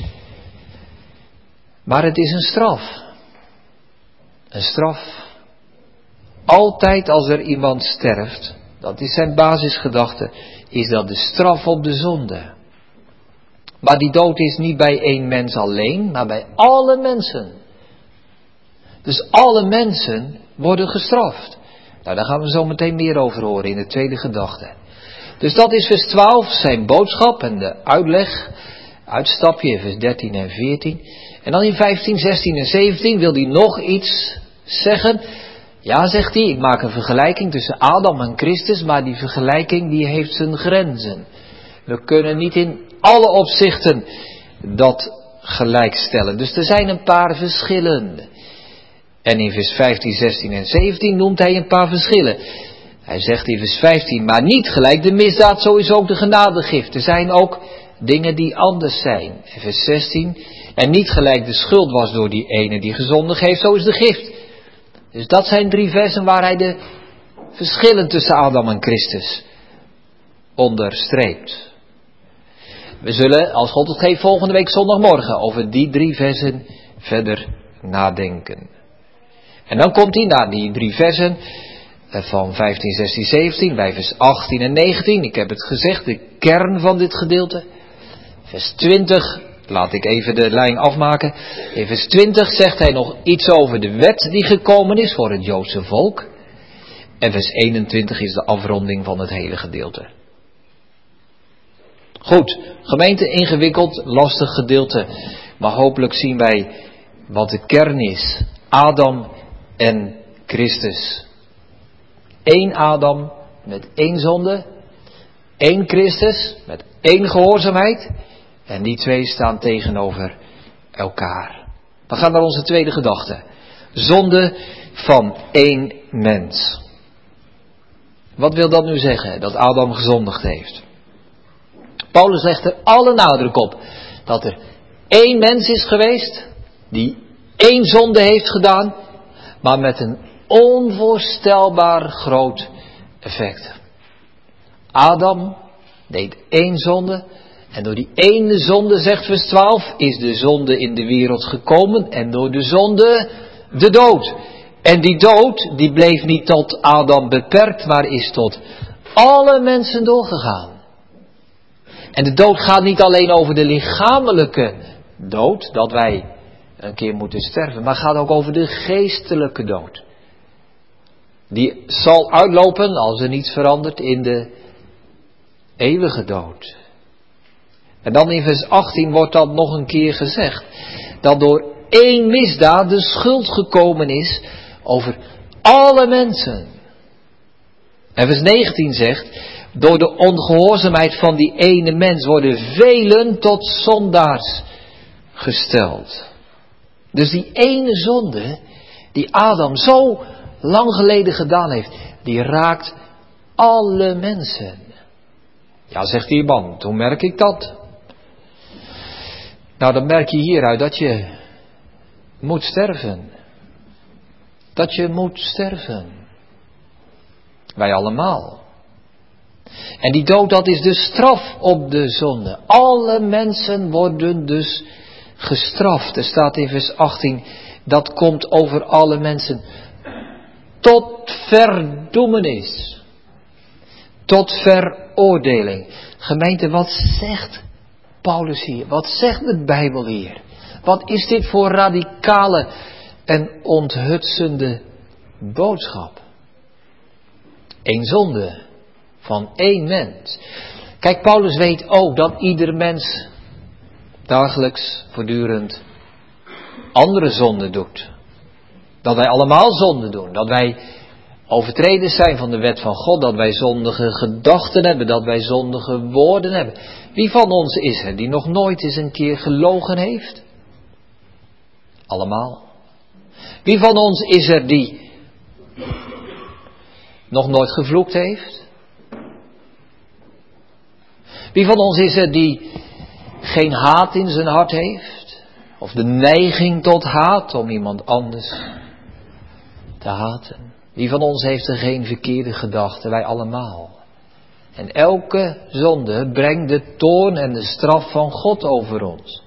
Maar het is een straf. Een straf. Altijd als er iemand sterft, dat is zijn basisgedachte, is dat de straf op de zonde. Maar die dood is niet bij één mens alleen, maar bij alle mensen. Dus alle mensen worden gestraft. Nou, daar gaan we zo meteen meer over horen in de tweede gedachte. Dus dat is vers 12, zijn boodschap en de uitleg. Uitstapje in vers 13 en 14. En dan in 15, 16 en 17 wil hij nog iets zeggen. Ja, zegt hij, ik maak een vergelijking tussen Adam en Christus, maar die vergelijking die heeft zijn grenzen. We kunnen niet in alle opzichten dat gelijkstellen. Dus er zijn een paar verschillen. En in vers 15, 16 en 17 noemt hij een paar verschillen. Hij zegt in vers 15, maar niet gelijk de misdaad, zo is ook de genadegift. Er zijn ook dingen die anders zijn. In vers 16, en niet gelijk de schuld was door die ene die gezondigd heeft, zo is de gift. Dus dat zijn 3 versen waar hij de verschillen tussen Adam en Christus onderstreept. We zullen, als God het geeft, volgende week zondagmorgen over die 3 versen verder nadenken. En dan komt hij naar die 3 versen van 15, 16, 17, bij vers 18 en 19. Ik heb het gezegd, de kern van dit gedeelte. Vers 20, laat ik even de lijn afmaken. In vers 20 zegt hij nog iets over de wet die gekomen is voor het Joodse volk. En vers 21 is de afronding van het hele gedeelte. Goed, gemeente, ingewikkeld, lastig gedeelte. Maar hopelijk zien wij wat de kern is. Adam en Christus. 1 Adam met 1 zonde. 1 Christus met 1 gehoorzaamheid. En die 2 staan tegenover elkaar. We gaan naar onze tweede gedachte. Zonde van 1 mens. Wat wil dat nu zeggen? Dat Adam gezondigd heeft. Paulus legt er alle nadruk op dat er 1 mens is geweest die 1 zonde heeft gedaan, maar met een onvoorstelbaar groot effect. Adam deed 1 zonde en door die ene zonde, zegt vers 12, is de zonde in de wereld gekomen en door de zonde de dood. En die dood, die bleef niet tot Adam beperkt, maar is tot alle mensen doorgegaan. En de dood gaat niet alleen over de lichamelijke dood, dat wij een keer moeten sterven, maar gaat ook over de geestelijke dood. Die zal uitlopen, als er niets verandert, in de eeuwige dood. En dan in vers 18 wordt dat nog een keer gezegd. Dat door één misdaad de schuld gekomen is over alle mensen. En vers 19 zegt, door de ongehoorzaamheid van die ene mens worden velen tot zondaars gesteld. Dus die ene zonde die Adam zo lang geleden gedaan heeft, die raakt alle mensen. Ja, zegt die man, hoe merk ik dat? Nou, dan merk je hieruit dat je moet sterven. Dat je moet sterven. Wij allemaal. En die dood, dat is de straf op de zonde. Alle mensen worden dus gestraft. Er staat in vers 18, dat komt over alle mensen tot verdoemenis. Tot veroordeling. Gemeente, wat zegt Paulus hier? Wat zegt de Bijbel hier? Wat is dit voor radicale en onthutsende boodschap? Eén zonde van één mens. Kijk, Paulus weet ook dat ieder mens dagelijks, voortdurend andere zonden doet. Dat wij allemaal zonden doen. Dat wij overtreders zijn van de wet van God. Dat wij zondige gedachten hebben. Dat wij zondige woorden hebben. Wie van ons is er die nog nooit eens een keer gelogen heeft? Allemaal. Wie van ons is er die nog nooit gevloekt heeft? Wie van ons is er die geen haat in zijn hart heeft? Of de neiging tot haat om iemand anders te haten? Wie van ons heeft er geen verkeerde gedachten? Wij allemaal. En elke zonde brengt de toorn en de straf van God over ons.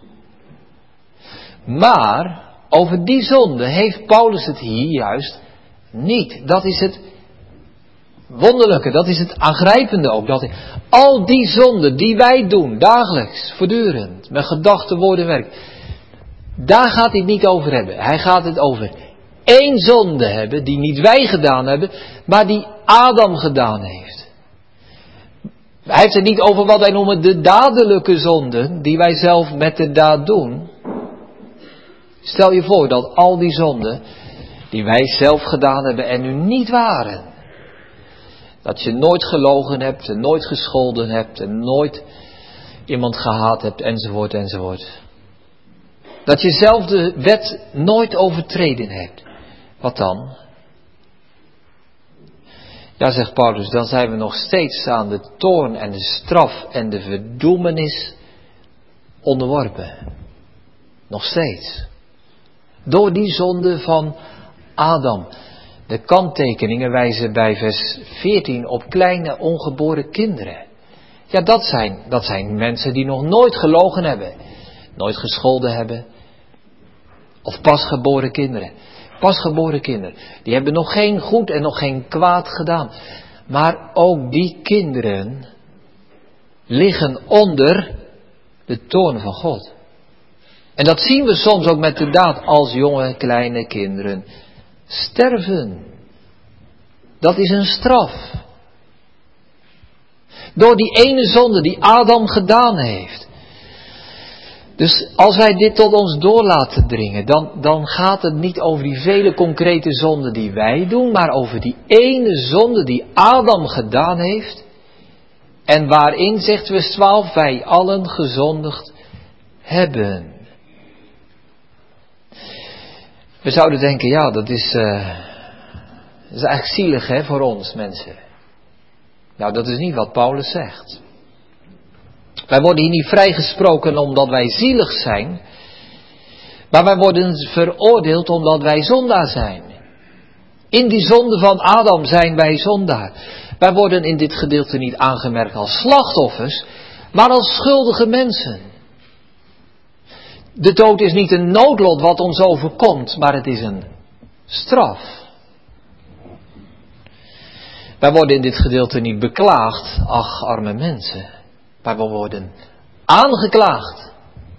Maar over die zonde heeft Paulus het hier juist niet. Dat is het wonderlijke, dat is het aangrijpende ook. Dat al die zonden die wij doen, dagelijks, voortdurend, met gedachten, woorden, werk. Daar gaat hij het niet over hebben. Hij gaat het over één zonde hebben, die niet wij gedaan hebben, maar die Adam gedaan heeft. Hij heeft het niet over wat wij noemen de dadelijke zonden, die wij zelf met de daad doen. Stel je voor dat al die zonden, die wij zelf gedaan hebben en nu niet waren. Dat je nooit gelogen hebt en nooit gescholden hebt en nooit iemand gehaat hebt enzovoort enzovoort. Dat je zelf de wet nooit overtreden hebt. Wat dan? Ja, zegt Paulus, dan zijn we nog steeds aan de toorn en de straf en de verdoemenis onderworpen. Nog steeds. Door die zonde van Adam. De kanttekeningen wijzen bij vers 14 op kleine ongeboren kinderen. Ja, dat zijn mensen die nog nooit gelogen hebben. Nooit gescholden hebben. Of pasgeboren kinderen. Pasgeboren kinderen. Die hebben nog geen goed en nog geen kwaad gedaan. Maar ook die kinderen liggen onder de toorn van God. En dat zien we soms ook met de daad als jonge kleine kinderen sterven. Dat is een straf. Door die ene zonde die Adam gedaan heeft. Dus als wij dit tot ons door laten dringen, dan gaat het niet over die vele concrete zonden die wij doen, maar over die ene zonde die Adam gedaan heeft. En waarin, zegt vers 12, wij allen gezondigd hebben. We zouden denken, ja, dat is eigenlijk zielig, hè, voor ons mensen. Nou, dat is niet wat Paulus zegt. Wij worden hier niet vrijgesproken omdat wij zielig zijn, maar wij worden veroordeeld omdat wij zondaar zijn. In die zonde van Adam zijn wij zondaar. Wij worden in dit gedeelte niet aangemerkt als slachtoffers, maar als schuldige mensen. De dood is niet een noodlot wat ons overkomt, maar het is een straf. Wij worden in dit gedeelte niet beklaagd, ach arme mensen, maar we worden aangeklaagd.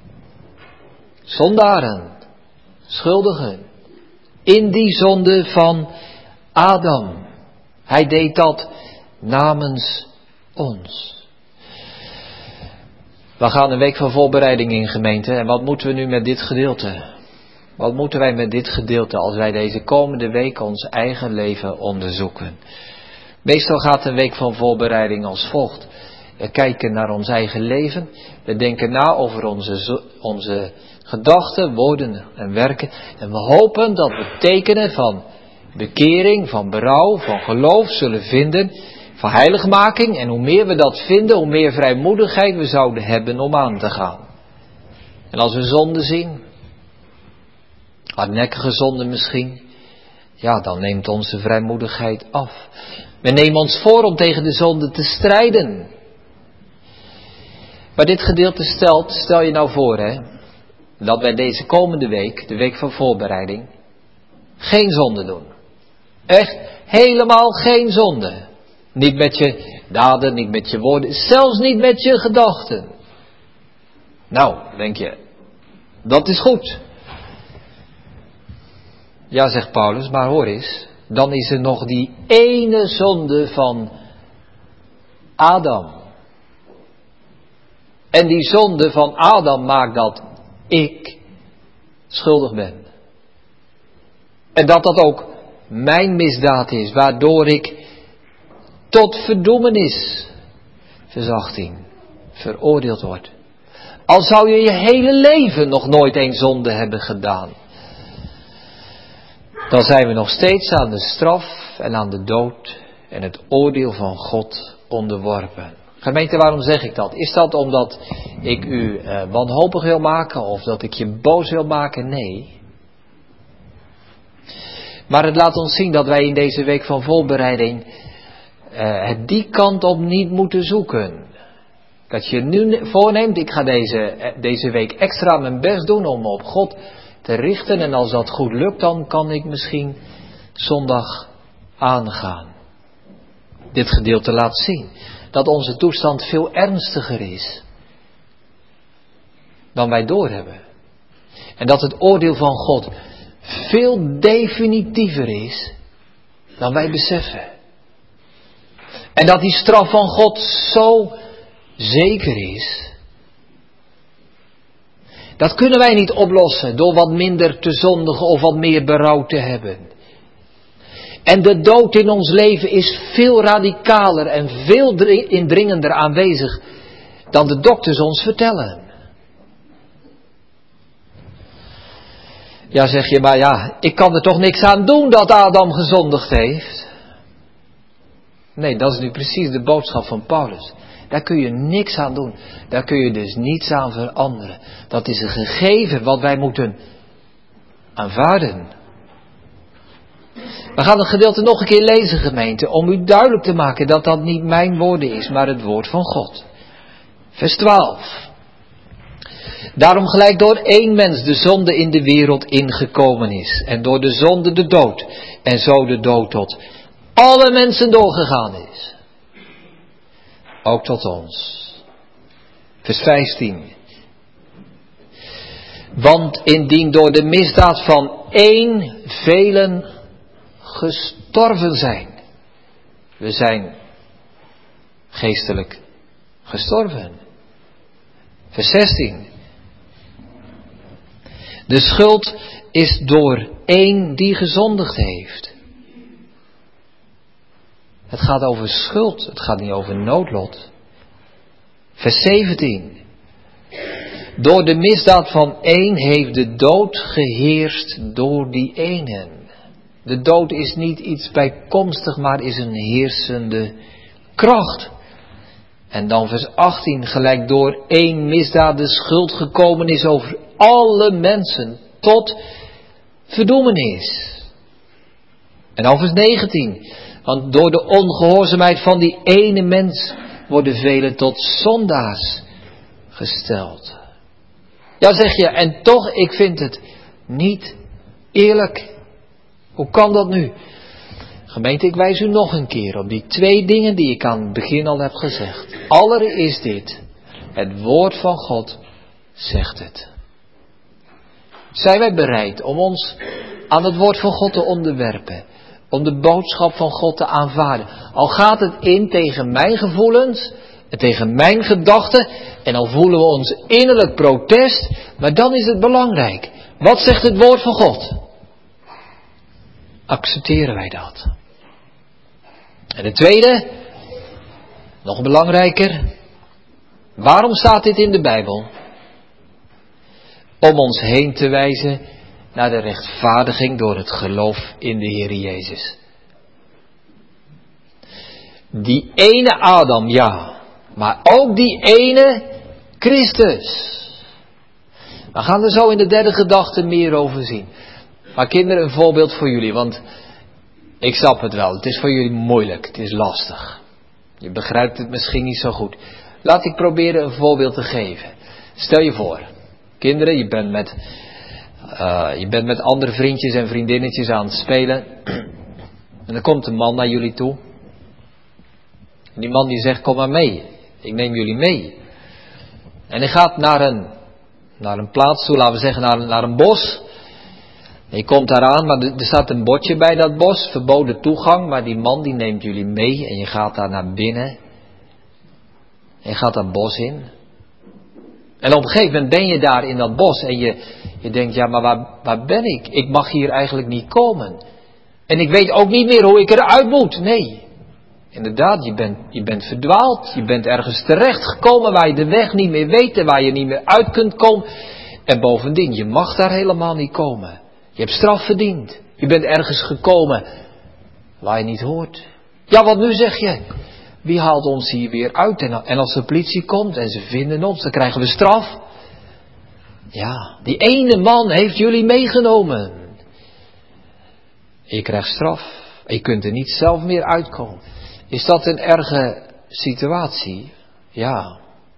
Zondaren, schuldigen, in die zonde van Adam. Hij deed dat namens ons. We gaan een week van voorbereiding in, gemeente. En wat moeten we nu met dit gedeelte? Wat moeten wij met dit gedeelte als wij deze komende week ons eigen leven onderzoeken? Meestal gaat een week van voorbereiding als volgt. We kijken naar ons eigen leven. We denken na over onze gedachten, woorden en werken. En we hopen dat we tekenen van bekering, van berouw, van geloof zullen vinden. Van heiligmaking. En hoe meer we dat vinden, hoe meer vrijmoedigheid we zouden hebben om aan te gaan. En als we zonde zien, hardnekkige zonde misschien, ja, dan neemt onze vrijmoedigheid af. We nemen ons voor om tegen de zonde te strijden. Maar dit gedeelte stel je nou voor, hè, dat wij deze komende week, de week van voorbereiding, geen zonde doen. Echt helemaal geen zonde. Niet met je daden, niet met je woorden, zelfs niet met je gedachten. Nou, denk je, dat is goed. Ja, zegt Paulus, maar hoor eens, dan is er nog die ene zonde van Adam. En die zonde van Adam maakt dat ik schuldig ben. En dat dat ook mijn misdaad is, waardoor ik tot verdoemenis, vers 18, veroordeeld word. Al zou je je hele leven nog nooit een zonde hebben gedaan, dan zijn we nog steeds aan de straf en aan de dood en het oordeel van God onderworpen. Gemeente, waarom zeg ik dat? Is dat omdat ik u wanhopig wil maken of dat ik je boos wil maken? Nee. Maar het laat ons zien dat wij in deze week van voorbereiding het die kant op niet moeten zoeken. Dat je nu voorneemt, ik ga deze week extra mijn best doen om op God te richten. En als dat goed lukt, dan kan ik misschien zondag aangaan. Dit gedeelte laat zien dat onze toestand veel ernstiger is dan wij doorhebben. En dat het oordeel van God veel definitiever is dan wij beseffen. En dat die straf van God zo zeker is. Dat kunnen wij niet oplossen door wat minder te zondigen of wat meer berouw te hebben. En de dood in ons leven is veel radicaler en veel indringender aanwezig dan de dokters ons vertellen. Ja, zeg je, maar ja, ik kan er toch niks aan doen dat Adam gezondigd heeft. Nee, dat is nu precies de boodschap van Paulus. Daar kun je niks aan doen. Daar kun je dus niets aan veranderen. Dat is een gegeven wat wij moeten aanvaarden. We gaan het gedeelte nog een keer lezen, gemeente, om u duidelijk te maken dat dat niet mijn woorden is, maar het woord van God. Vers 12. Daarom gelijk door één mens de zonde in de wereld ingekomen is. En door de zonde de dood. En zo de dood tot alle mensen doorgegaan is. Ook tot ons. Vers 15. Want indien door de misdaad van één velen gestorven zijn. We zijn geestelijk gestorven. Vers 16. De schuld is door één die gezondigd heeft. Het gaat over schuld, het gaat niet over noodlot. Vers 17. Door de misdaad van één heeft de dood geheerst door die ene. De dood is niet iets bijkomstig, maar is een heersende kracht. En dan vers 18, gelijk door één misdaad de schuld gekomen is over alle mensen tot verdoemenis. En dan vers 19, want door de ongehoorzaamheid van die ene mens worden velen tot zondaars gesteld. Ja, zeg je, en toch, ik vind het niet eerlijk. Hoe kan dat nu? Gemeente, ik wijs u nog een keer op die twee dingen die ik aan het begin al heb gezegd. Allereerst dit. Het woord van God zegt het. Zijn wij bereid om ons aan het woord van God te onderwerpen? Om de boodschap van God te aanvaarden? Al gaat het in tegen mijn gevoelens en tegen mijn gedachten. En dan voelen we ons innerlijk protest. Maar dan is het belangrijk. Wat zegt het woord van God? Accepteren wij dat? En de tweede, nog belangrijker. Waarom staat dit in de Bijbel? Om ons heen te wijzen naar de rechtvaardiging door het geloof in de Heer Jezus. Die ene Adam, ja. Maar ook die ene Christus. We gaan er zo in de derde gedachte meer over zien. Maar kinderen, een voorbeeld voor jullie. Want ik snap het wel. Het is voor jullie moeilijk. Het is lastig. Je begrijpt het misschien niet zo goed. Laat ik proberen een voorbeeld te geven. Stel je voor. Kinderen, je bent met andere vriendjes en vriendinnetjes aan het spelen. En er komt een man naar jullie toe. En die man die zegt, kom maar mee. Ik neem jullie mee. En hij gaat naar een plaats toe, laten we zeggen naar een bos. En je komt daar aan, maar er staat een bordje bij dat bos. Verboden toegang, maar die man die neemt jullie mee. En je gaat daar naar binnen. En je gaat dat bos in. En op een gegeven moment ben je daar in dat bos. En je denkt, ja maar waar ben ik? Ik mag hier eigenlijk niet komen. En ik weet ook niet meer hoe ik eruit moet. Nee. Inderdaad, je bent verdwaald. Je bent ergens terechtgekomen waar je de weg niet meer weet en waar je niet meer uit kunt komen. En bovendien, je mag daar helemaal niet komen. Je hebt straf verdiend. Je bent ergens gekomen waar je niet hoort. Ja, wat nu zeg je? Wie haalt ons hier weer uit? En als de politie komt en ze vinden ons, dan krijgen we straf. Ja, die ene man heeft jullie meegenomen. Je krijgt straf. En je kunt er niet zelf meer uitkomen. Is dat een erge situatie? Ja.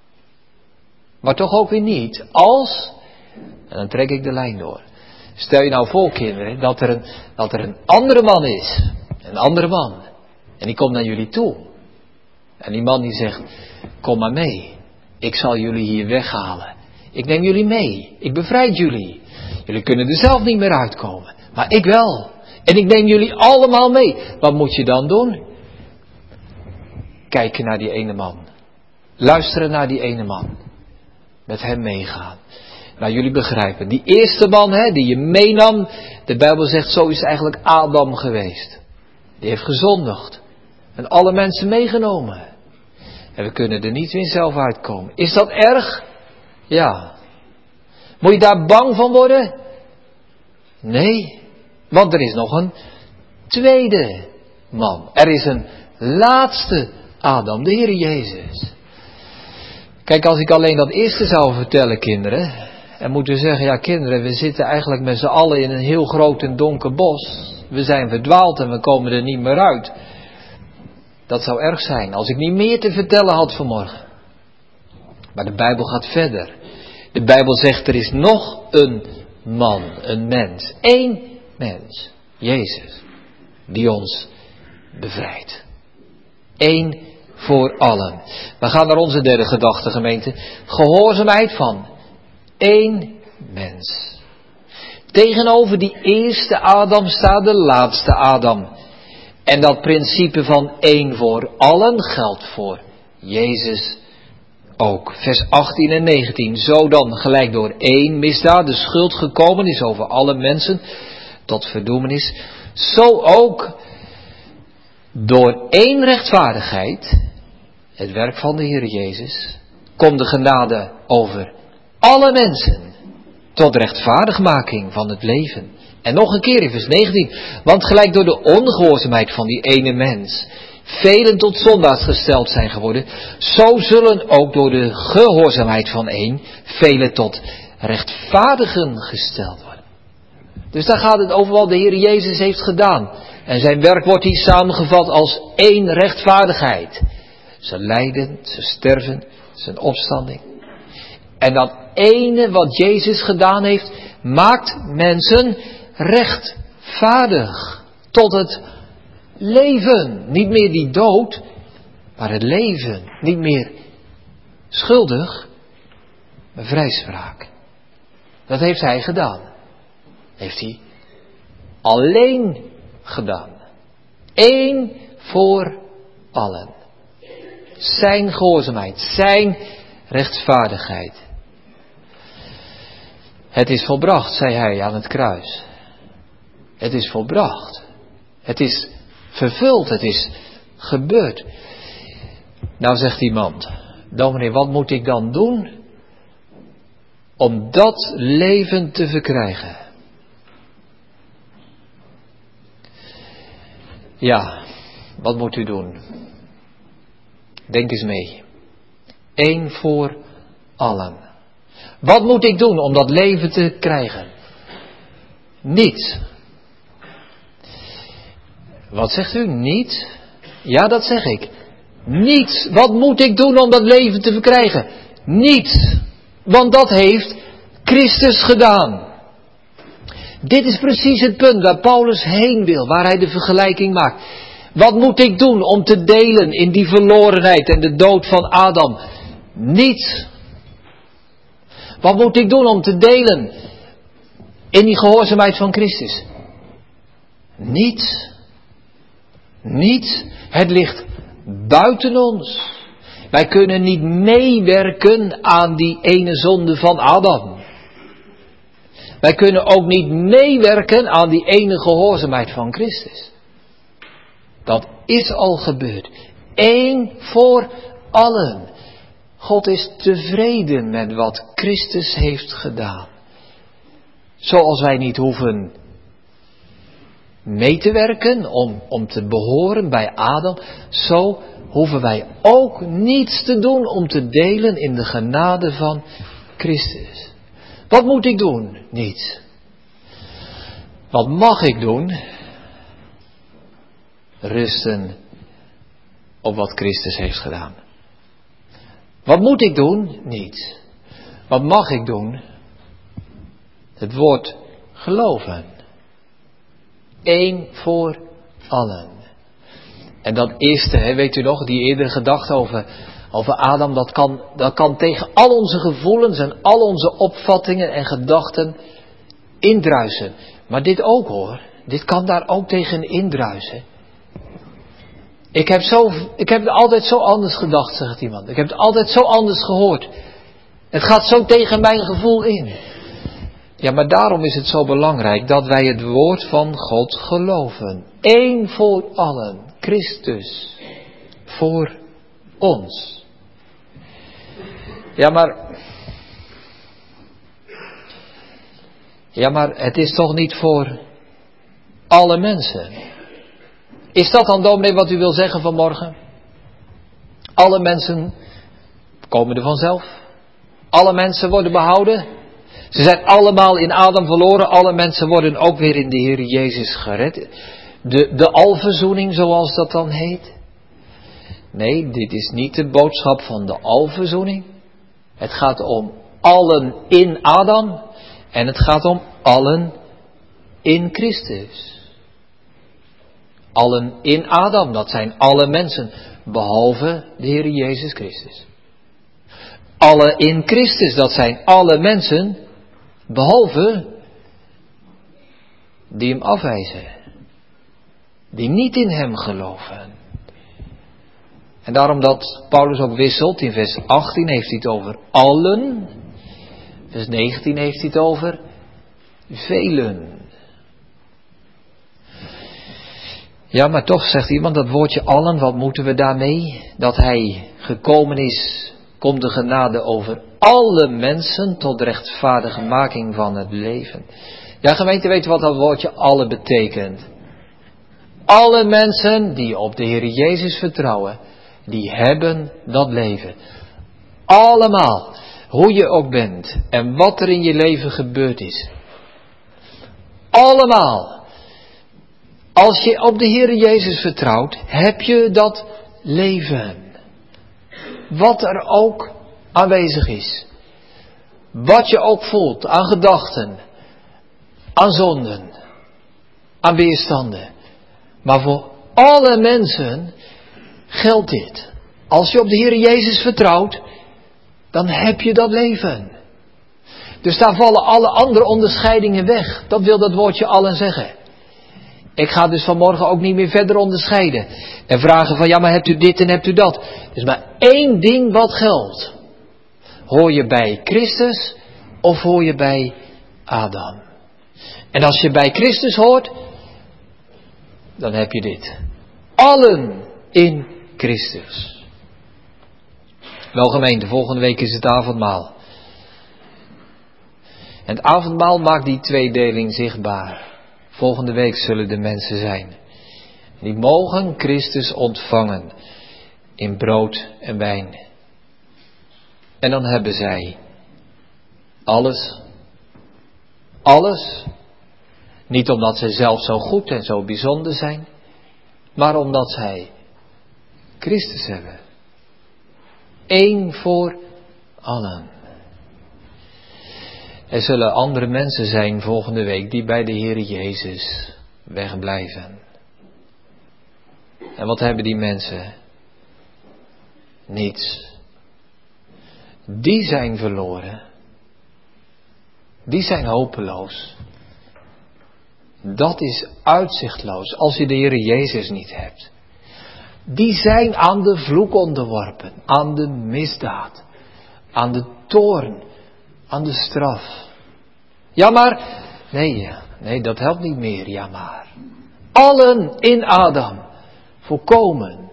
Maar toch ook weer niet. Als, en dan trek ik de lijn door. Stel je nou voor, kinderen, dat er een andere man is. Een andere man. En die komt naar jullie toe. En die man die zegt, kom maar mee. Ik zal jullie hier weghalen. Ik neem jullie mee. Ik bevrijd jullie. Jullie kunnen er zelf niet meer uitkomen. Maar ik wel. En ik neem jullie allemaal mee. Wat moet je dan doen? Kijken naar die ene man. Luisteren naar die ene man. Met hem meegaan. Nou, jullie begrijpen. Die eerste man die je meenam. De Bijbel zegt, zo is eigenlijk Adam geweest. Die heeft gezondigd. En alle mensen meegenomen. En we kunnen er niet meer zelf uitkomen. Is dat erg? Ja. Moet je daar bang van worden? Nee. Want er is nog een tweede man. Er is een laatste Adam, de Heer Jezus. Kijk, als ik alleen dat eerste zou vertellen, kinderen. En moeten we zeggen, ja kinderen, we zitten eigenlijk met z'n allen in een heel groot en donker bos. We zijn verdwaald en we komen er niet meer uit. Dat zou erg zijn als ik niet meer te vertellen had vanmorgen. Maar de Bijbel gaat verder. De Bijbel zegt, er is nog een man, een mens. Eén mens, Jezus, die ons bevrijdt. Eén voor allen. We gaan naar onze derde gedachte, gemeente. Gehoorzaamheid van één mens. Tegenover die eerste Adam staat de laatste Adam. En dat principe van één voor allen geldt voor Jezus ook. Vers 18 en 19. Zo dan, gelijk door één misdaad de schuld gekomen is over alle mensen tot verdoemenis. Zo ook door één rechtvaardigheid, het werk van de Heer Jezus, komt de genade over alle mensen tot rechtvaardigmaking van het leven. En nog een keer in vers 19. Want gelijk door de ongehoorzaamheid van die ene mens velen tot zondaars gesteld zijn geworden, zo zullen ook door de gehoorzaamheid van één velen tot rechtvaardigen gesteld worden. Dus daar gaat het over wat de Heer Jezus heeft gedaan. En zijn werk wordt hier samengevat als één rechtvaardigheid. Zijn lijden, zijn sterven, zijn opstanding. En dat ene wat Jezus gedaan heeft, maakt mensen rechtvaardig. Tot het leven. Niet meer die dood, maar het leven. Niet meer schuldig, maar vrijspraak. Dat heeft hij gedaan. Heeft hij alleen gedaan. Eén voor allen. Zijn gehoorzaamheid, zijn rechtvaardigheid. Het is volbracht, zei hij aan het kruis. Het is volbracht. Het is vervuld, het is gebeurd. Nou zegt iemand, dominee, wat moet ik dan doen om dat leven te verkrijgen? Ja, wat moet u doen? Denk eens mee. Eén voor allen. Wat moet ik doen om dat leven te krijgen? Niets. Wat zegt u? Niets? Ja, dat zeg ik. Niets. Wat moet ik doen om dat leven te verkrijgen? Niets. Want dat heeft Christus gedaan. Dit is precies het punt waar Paulus heen wil, waar hij de vergelijking maakt. Wat moet ik doen om te delen in die verlorenheid en de dood van Adam? Niets. Wat moet ik doen om te delen in die gehoorzaamheid van Christus? Niets. Niets. Het ligt buiten ons. Wij kunnen niet meewerken aan die ene zonde van Adam. Wij kunnen ook niet meewerken aan die ene gehoorzaamheid van Christus. Dat is al gebeurd. Eén voor allen. God is tevreden met wat Christus heeft gedaan. Zoals wij niet hoeven mee te werken om te behoren bij Adam, zo hoeven wij ook niets te doen om te delen in de genade van Christus. Wat moet ik doen? Niets. Wat mag ik doen? Rusten op wat Christus heeft gedaan. Wat moet ik doen? Niets. Wat mag ik doen? Het woord geloven. Eén voor allen. En dat eerste, weet u nog, die eerdere gedachte over Adam, dat kan tegen al onze gevoelens en al onze opvattingen en gedachten indruisen. Maar dit ook hoor, dit kan daar ook tegen indruisen. Ik heb het altijd zo anders gedacht, zegt iemand. Ik heb het altijd zo anders gehoord. Het gaat zo tegen mijn gevoel in. Ja, maar daarom is het zo belangrijk dat wij het woord van God geloven. Eén voor allen. Christus. Voor ons. Ja, maar het is toch niet voor alle mensen? Is dat dan, dominee, wat u wil zeggen vanmorgen? Alle mensen komen er vanzelf. Alle mensen worden behouden. Ze zijn allemaal in Adam verloren. Alle mensen worden ook weer in de Heer Jezus gered. De alverzoening, zoals dat dan heet. Nee, dit is niet de boodschap van de alverzoening. Het gaat om allen in Adam. En het gaat om allen in Christus. Allen in Adam, dat zijn alle mensen, behalve de Heer Jezus Christus. Alle in Christus, dat zijn alle mensen, behalve die hem afwijzen. Die niet in hem geloven. En daarom dat Paulus ook wisselt, in vers 18 heeft hij het over allen. Vers 19 heeft hij het over velen. Ja, maar toch zegt iemand, dat woordje allen, wat moeten we daarmee? Dat hij gekomen is, komt de genade over alle mensen tot rechtvaardigmaking van het leven. Ja, gemeente, weet je wat dat woordje alle betekent? Alle mensen die op de Heer Jezus vertrouwen, die hebben dat leven. Allemaal, hoe je ook bent en wat er in je leven gebeurd is. Allemaal. Als je op de Heer Jezus vertrouwt, heb je dat leven. Wat er ook aanwezig is. Wat je ook voelt aan gedachten, aan zonden, aan weerstanden. Maar voor alle mensen geldt dit. Als je op de Heer Jezus vertrouwt, dan heb je dat leven. Dus daar vallen alle andere onderscheidingen weg. Dat wil dat woordje allen zeggen. Ik ga dus vanmorgen ook niet meer verder onderscheiden. En vragen van, ja, maar hebt u dit en hebt u dat? Er is maar één ding wat geldt. Hoor je bij Christus of hoor je bij Adam? En als je bij Christus hoort, dan heb je dit. Allen in Christus. Wel gemeente, volgende week is het avondmaal. En het avondmaal maakt die tweedeling zichtbaar. Volgende week zullen de mensen zijn. Die mogen Christus ontvangen in brood en wijn. En dan hebben zij alles. Alles. Niet omdat zij zelf zo goed en zo bijzonder zijn, maar omdat zij Christus hebben. Eén voor allen. Er zullen andere mensen zijn volgende week die bij de Heer Jezus wegblijven. En wat hebben die mensen? Niets. Die zijn verloren. Die zijn hopeloos. Dat is uitzichtloos als je de Heer Jezus niet hebt. Die zijn aan de vloek onderworpen, aan de misdaad, aan de toorn, aan de straf. Ja maar, nee, dat helpt niet meer, ja maar. Allen in Adam, volkomen.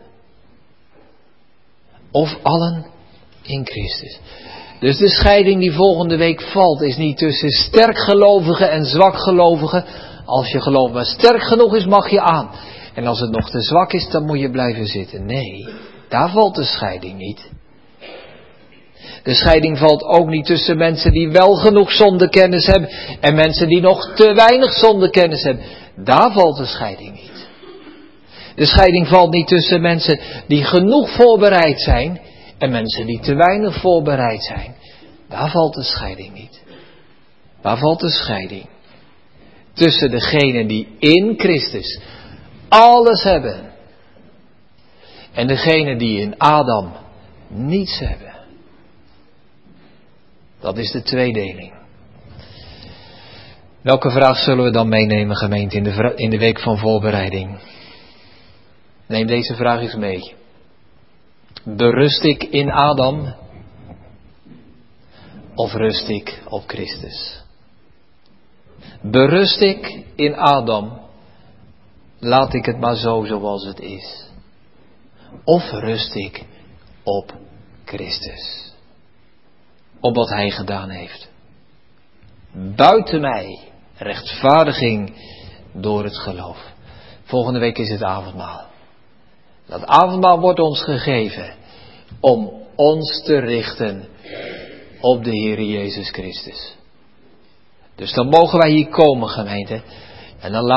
Of allen in Christus. Dus de scheiding die volgende week valt is niet tussen sterkgelovigen en zwakgelovigen. Als je geloof maar sterk genoeg is, mag je aan. En als het nog te zwak is, dan moet je blijven zitten. Nee, daar valt de scheiding niet. De scheiding valt ook niet tussen mensen die wel genoeg zondekennis hebben en mensen die nog te weinig zondekennis hebben. Daar valt de scheiding niet. De scheiding valt niet tussen mensen die genoeg voorbereid zijn en mensen die te weinig voorbereid zijn. Daar valt de scheiding niet. Waar valt de scheiding? Tussen degenen die in Christus alles hebben en degenen die in Adam niets hebben. Dat is de tweedeling. Welke vraag zullen we dan meenemen, gemeente, in de week van voorbereiding? Neem deze vraag eens mee. Berust ik in Adam of rust ik op Christus? Berust ik in Adam, laat ik het maar zo zoals het is. Of rust ik op Christus? Op wat Hij gedaan heeft. Buiten mij rechtvaardiging door het geloof. Volgende week is het avondmaal. Dat avondmaal wordt ons gegeven om ons te richten op de Heer Jezus Christus. Dus dan mogen wij hier komen, gemeente. En dan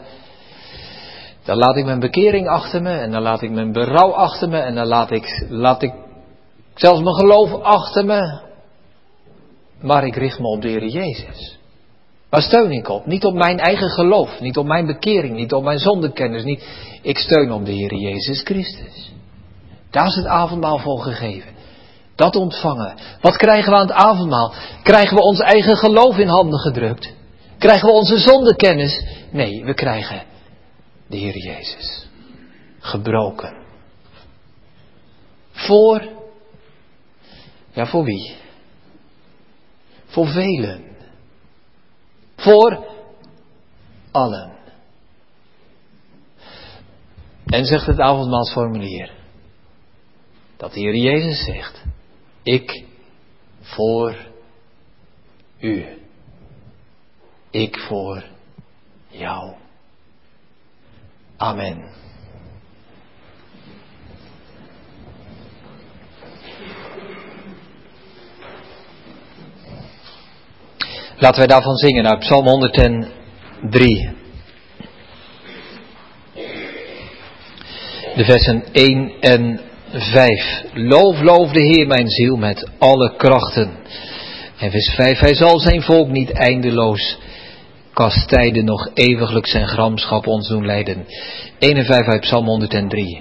laat ik mijn bekering achter me. En dan laat ik mijn berouw achter me. En dan laat ik zelfs mijn geloof achter me. Maar ik richt me op de Heer Jezus. Waar steun ik op? Niet op mijn eigen geloof. Niet op mijn bekering. Niet op mijn zondekennis. Niet. Ik steun op de Heer Jezus Christus. Daar is het avondmaal voor gegeven. Dat ontvangen. Wat krijgen we aan het avondmaal? Krijgen we ons eigen geloof in handen gedrukt? Krijgen we onze zondekennis? Nee, we krijgen de Heer Jezus. Gebroken. Voor wie? Voor velen. Voor allen. En zegt het avondmaalsformulier. Dat de Heer Jezus zegt. Ik voor u. Ik voor jou. Amen. Laten wij daarvan zingen uit Psalm 103. De versen 1 en 5. Loof de Heer mijn ziel met alle krachten. En vers 5. Hij zal zijn volk niet eindeloos kastijden, nog eeuwiglijk zijn gramschap ons doen lijden. 1 en 5 uit Psalm 103.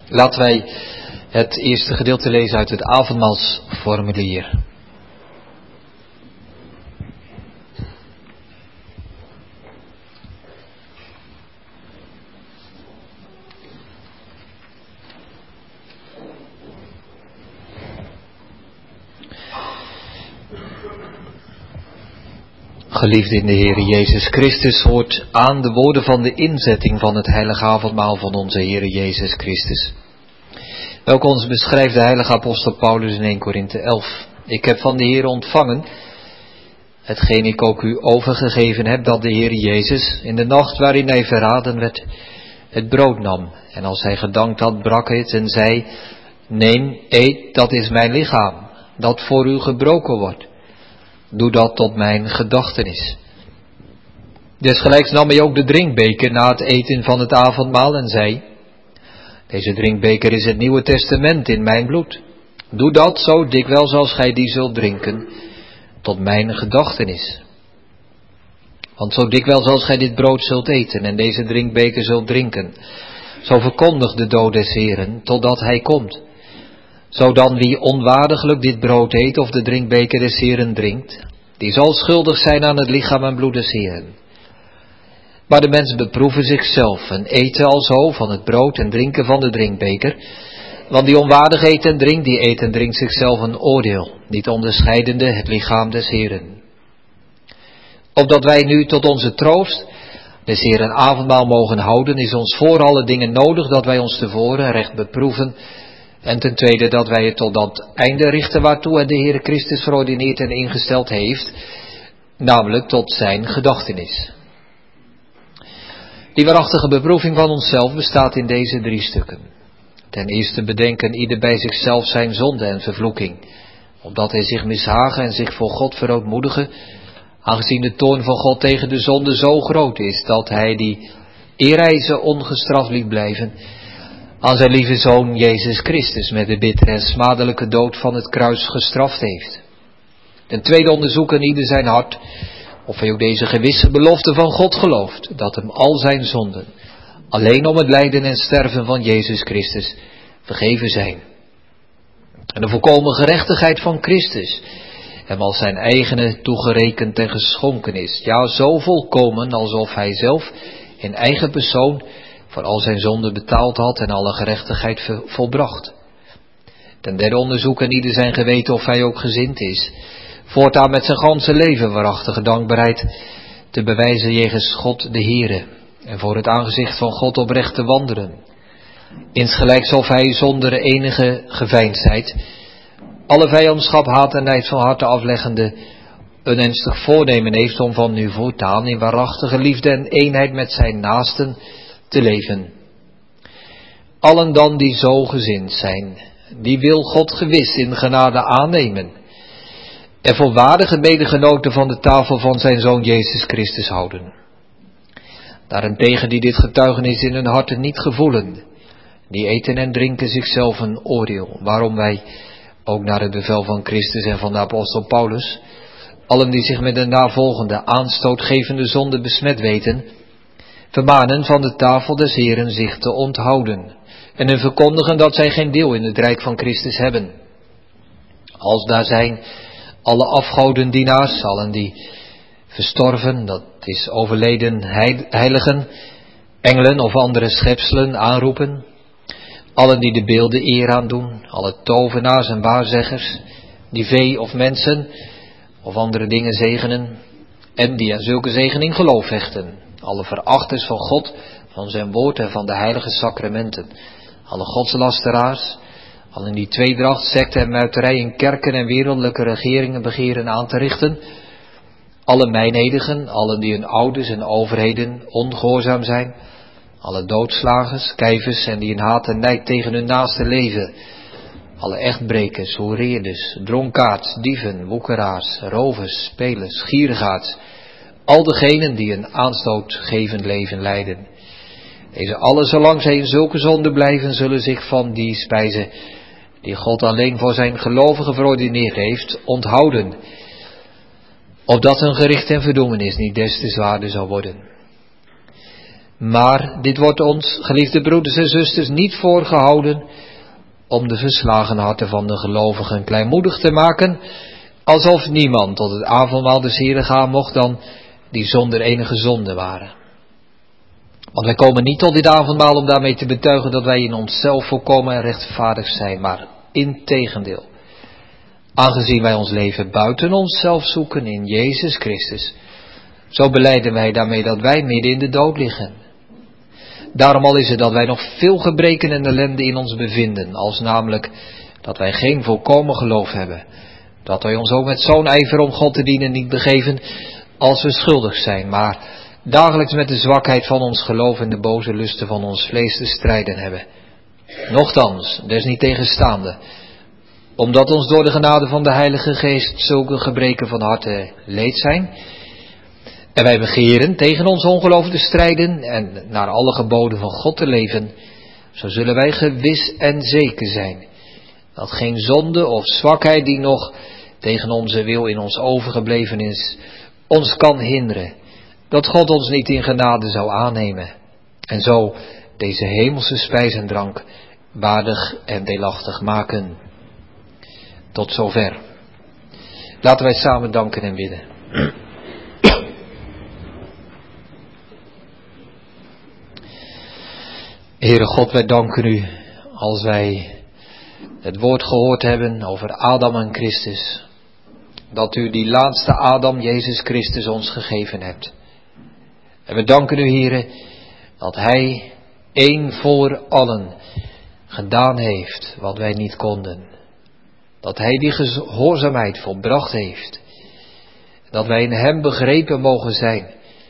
Laten wij het eerste gedeelte lezen uit het avondmaalsformulier. Geliefd in de Heer Jezus Christus, hoort aan de woorden van de inzetting van het heilige avondmaal van onze Heer Jezus Christus, welke ons beschrijft de heilige apostel Paulus in 1 Korinthe 11. Ik heb van de Heer ontvangen, hetgeen ik ook u overgegeven heb, dat de Heer Jezus in de nacht waarin hij verraden werd, het brood nam. En als hij gedankt had, brak hij het en zei: neem, eet, dat is mijn lichaam, dat voor u gebroken wordt. Doe dat tot mijn gedachtenis. Desgelijks nam hij ook de drinkbeker na het eten van het avondmaal en zei: deze drinkbeker is het Nieuwe Testament in mijn bloed. Doe dat zo dikwijls als gij die zult drinken, tot mijn gedachtenis. Want zo dikwijls als gij dit brood zult eten en deze drinkbeker zult drinken, zo verkondigt de dood des Heeren, totdat hij komt. Zo dan wie onwaardiglijk dit brood eet of de drinkbeker des Heeren drinkt, die zal schuldig zijn aan het lichaam en bloed des Heeren. Maar de mensen beproeven zichzelf en eten alzo van het brood en drinken van de drinkbeker. Want die onwaardig eet en drinkt, die eet en drinkt zichzelf een oordeel, niet onderscheidende het lichaam des Heeren. Opdat wij nu tot onze troost des Heeren avondmaal mogen houden, is ons voor alle dingen nodig dat wij ons tevoren recht beproeven. En ten tweede dat wij het tot dat einde richten waartoe het de Heer Christus verordineerd en ingesteld heeft, namelijk tot zijn gedachtenis. Die waarachtige beproeving van onszelf bestaat in deze 3 stukken. Ten eerste bedenken ieder bij zichzelf zijn zonde en vervloeking, opdat hij zich mishagen en zich voor God verootmoedigen, aangezien de toorn van God tegen de zonde zo groot is, dat hij die, eer hij ze ongestraft liet blijven, aan zijn lieve Zoon Jezus Christus met de bittere en smadelijke dood van het kruis gestraft heeft. Ten tweede onderzoeken ieder zijn hart, of hij ook deze gewisse belofte van God gelooft, dat hem al zijn zonden, alleen om het lijden en sterven van Jezus Christus, vergeven zijn. En de volkomen gerechtigheid van Christus hem als zijn eigene toegerekend en geschonken is, ja zo volkomen alsof hij zelf in eigen persoon voor al zijn zonden betaald had en alle gerechtigheid volbracht. Ten derde onderzoeken ieder zijn geweten of hij ook gezind is, voortaan met zijn ganse leven waarachtige dankbaarheid te bewijzen jegens God de Heere en voor het aangezicht van God oprecht te wandelen. Insgelijks of hij zonder enige geveinsdheid, alle vijandschap, haat en nijd van harte afleggende, een ernstig voornemen heeft om van nu voortaan in waarachtige liefde en eenheid met zijn naasten te leven. Allen dan die zo gezind zijn, die wil God gewis in genade aannemen en voor waardige medegenoten van de tafel van zijn Zoon Jezus Christus houden. Daarentegen die dit getuigenis in hun harten niet gevoelen, die eten en drinken zichzelf een oordeel, waarom wij, ook naar het bevel van Christus en van de apostel Paulus, allen die zich met de navolgende aanstootgevende zonde besmet weten, vermanen van de tafel des Heeren zich te onthouden en hun verkondigen dat zij geen deel in het rijk van Christus hebben. Als daar zijn alle afgodendienaars, allen die verstorven, dat is overleden heiligen, engelen of andere schepselen aanroepen, allen die de beelden eer aandoen, alle tovenaars en waarzeggers, die vee of mensen of andere dingen zegenen, en die aan zulke zegening geloof hechten, alle verachters van God, van zijn woord en van de heilige sacramenten, alle godslasteraars, allen die tweedracht, sekte en muiterij in kerken en wereldlijke regeringen begeren aan te richten, alle meinnedigen, allen die hun ouders en overheden ongehoorzaam zijn, alle doodslagers, kijvers en die in haat en nijd tegen hun naaste leven, alle echtbrekers, hoereerders, dronkaards, dieven, woekeraars, rovers, spelers, gierigaards, al degenen die een aanstootgevend leven leiden. Deze allen, zolang zij in zulke zonde blijven, zullen zich van die spijze, die God alleen voor zijn gelovigen verordineerd heeft, onthouden, opdat hun gericht en verdoemenis niet des te zwaarder zal worden. Maar dit wordt ons, geliefde broeders en zusters, niet voorgehouden om de verslagen harten van de gelovigen kleinmoedig te maken, alsof niemand tot het avondmaal des Heren gaan mocht dan die zonder enige zonde waren. Want wij komen niet tot dit avondmaal om daarmee te betuigen dat wij in onszelf volkomen en rechtvaardig zijn, maar integendeel. Aangezien wij ons leven buiten onszelf zoeken in Jezus Christus, zo belijden wij daarmee dat wij midden in de dood liggen. Daarom al is het dat wij nog veel gebreken en ellende in ons bevinden, als namelijk dat wij geen volkomen geloof hebben, dat wij ons ook met zo'n ijver om God te dienen niet begeven als we schuldig zijn, maar dagelijks met de zwakheid van ons geloof en de boze lusten van ons vlees te strijden hebben. Nochtans, desniettegenstaande, omdat ons door de genade van de Heilige Geest zulke gebreken van harte leed zijn, en wij begeren tegen ons ongeloof te strijden en naar alle geboden van God te leven, zo zullen wij gewis en zeker zijn dat geen zonde of zwakheid die nog tegen onze wil in ons overgebleven is, ons kan hinderen, dat God ons niet in genade zou aannemen en zo deze hemelse spijs en drank waardig en deelachtig maken. Tot zover. Laten wij samen danken en bidden. Heere God, wij danken u als wij het woord gehoord hebben over Adam en Christus, dat u die laatste Adam, Jezus Christus, ons gegeven hebt. En we danken u, Heere, dat hij één voor allen gedaan heeft wat wij niet konden. Dat hij die gehoorzaamheid volbracht heeft. Dat wij in hem begrepen mogen zijn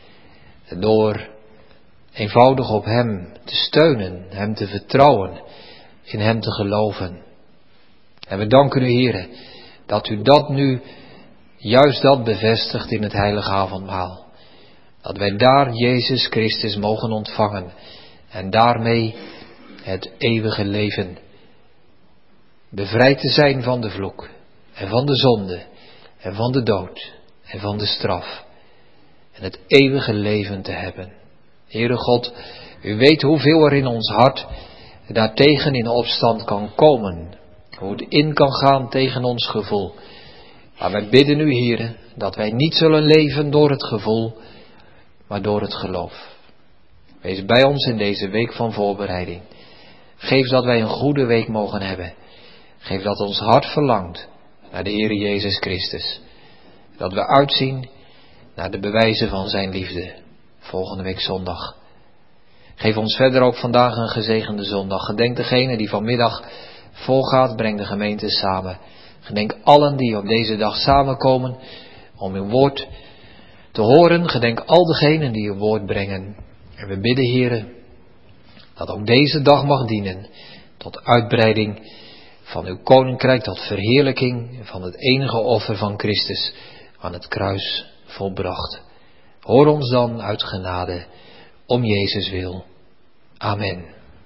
door eenvoudig op hem te steunen, hem te vertrouwen, in hem te geloven. En we danken u, Heere, dat u dat nu, juist dat bevestigt in het heilige avondmaal. Dat wij daar Jezus Christus mogen ontvangen en daarmee het eeuwige leven. Bevrijd te zijn van de vloek en van de zonde en van de dood en van de straf. En het eeuwige leven te hebben. Heere God, u weet hoeveel er in ons hart daartegen in opstand kan komen. Hoe het in kan gaan tegen ons gevoel. Maar wij bidden u, Heere, dat wij niet zullen leven door het gevoel, maar door het geloof. Wees bij ons in deze week van voorbereiding. Geef dat wij een goede week mogen hebben. Geef dat ons hart verlangt naar de Heere Jezus Christus. Dat we uitzien naar de bewijzen van zijn liefde. Volgende week zondag. Geef ons verder ook vandaag een gezegende zondag. Gedenk degene die vanmiddag volgaat, breng de gemeente samen. Gedenk allen die op deze dag samenkomen om uw woord te horen. Gedenk al degenen die uw woord brengen. En we bidden, Heere, dat ook deze dag mag dienen tot uitbreiding van uw koninkrijk, tot verheerlijking van het enige offer van Christus aan het kruis volbracht. Hoor ons dan uit genade, om Jezus wil. Amen.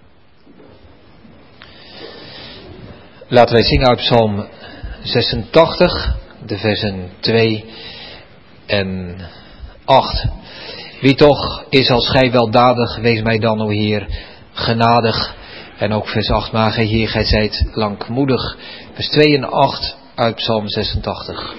Laten wij zingen uit Psalm 86, de versen 2 en 8. Wie toch is als gij weldadig, wees mij dan, o Heer, genadig. En ook vers 8, maar gij Heer, gij zijt langmoedig. Vers 2 en 8 uit Psalm 86.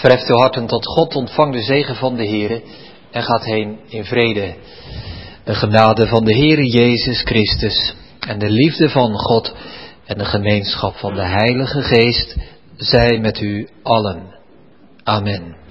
Verheft uw harten tot God, ontvang de zegen van de Heere en gaat heen in vrede. De genade van de Heere Jezus Christus en de liefde van God en de gemeenschap van de Heilige Geest zij met u allen. Amen.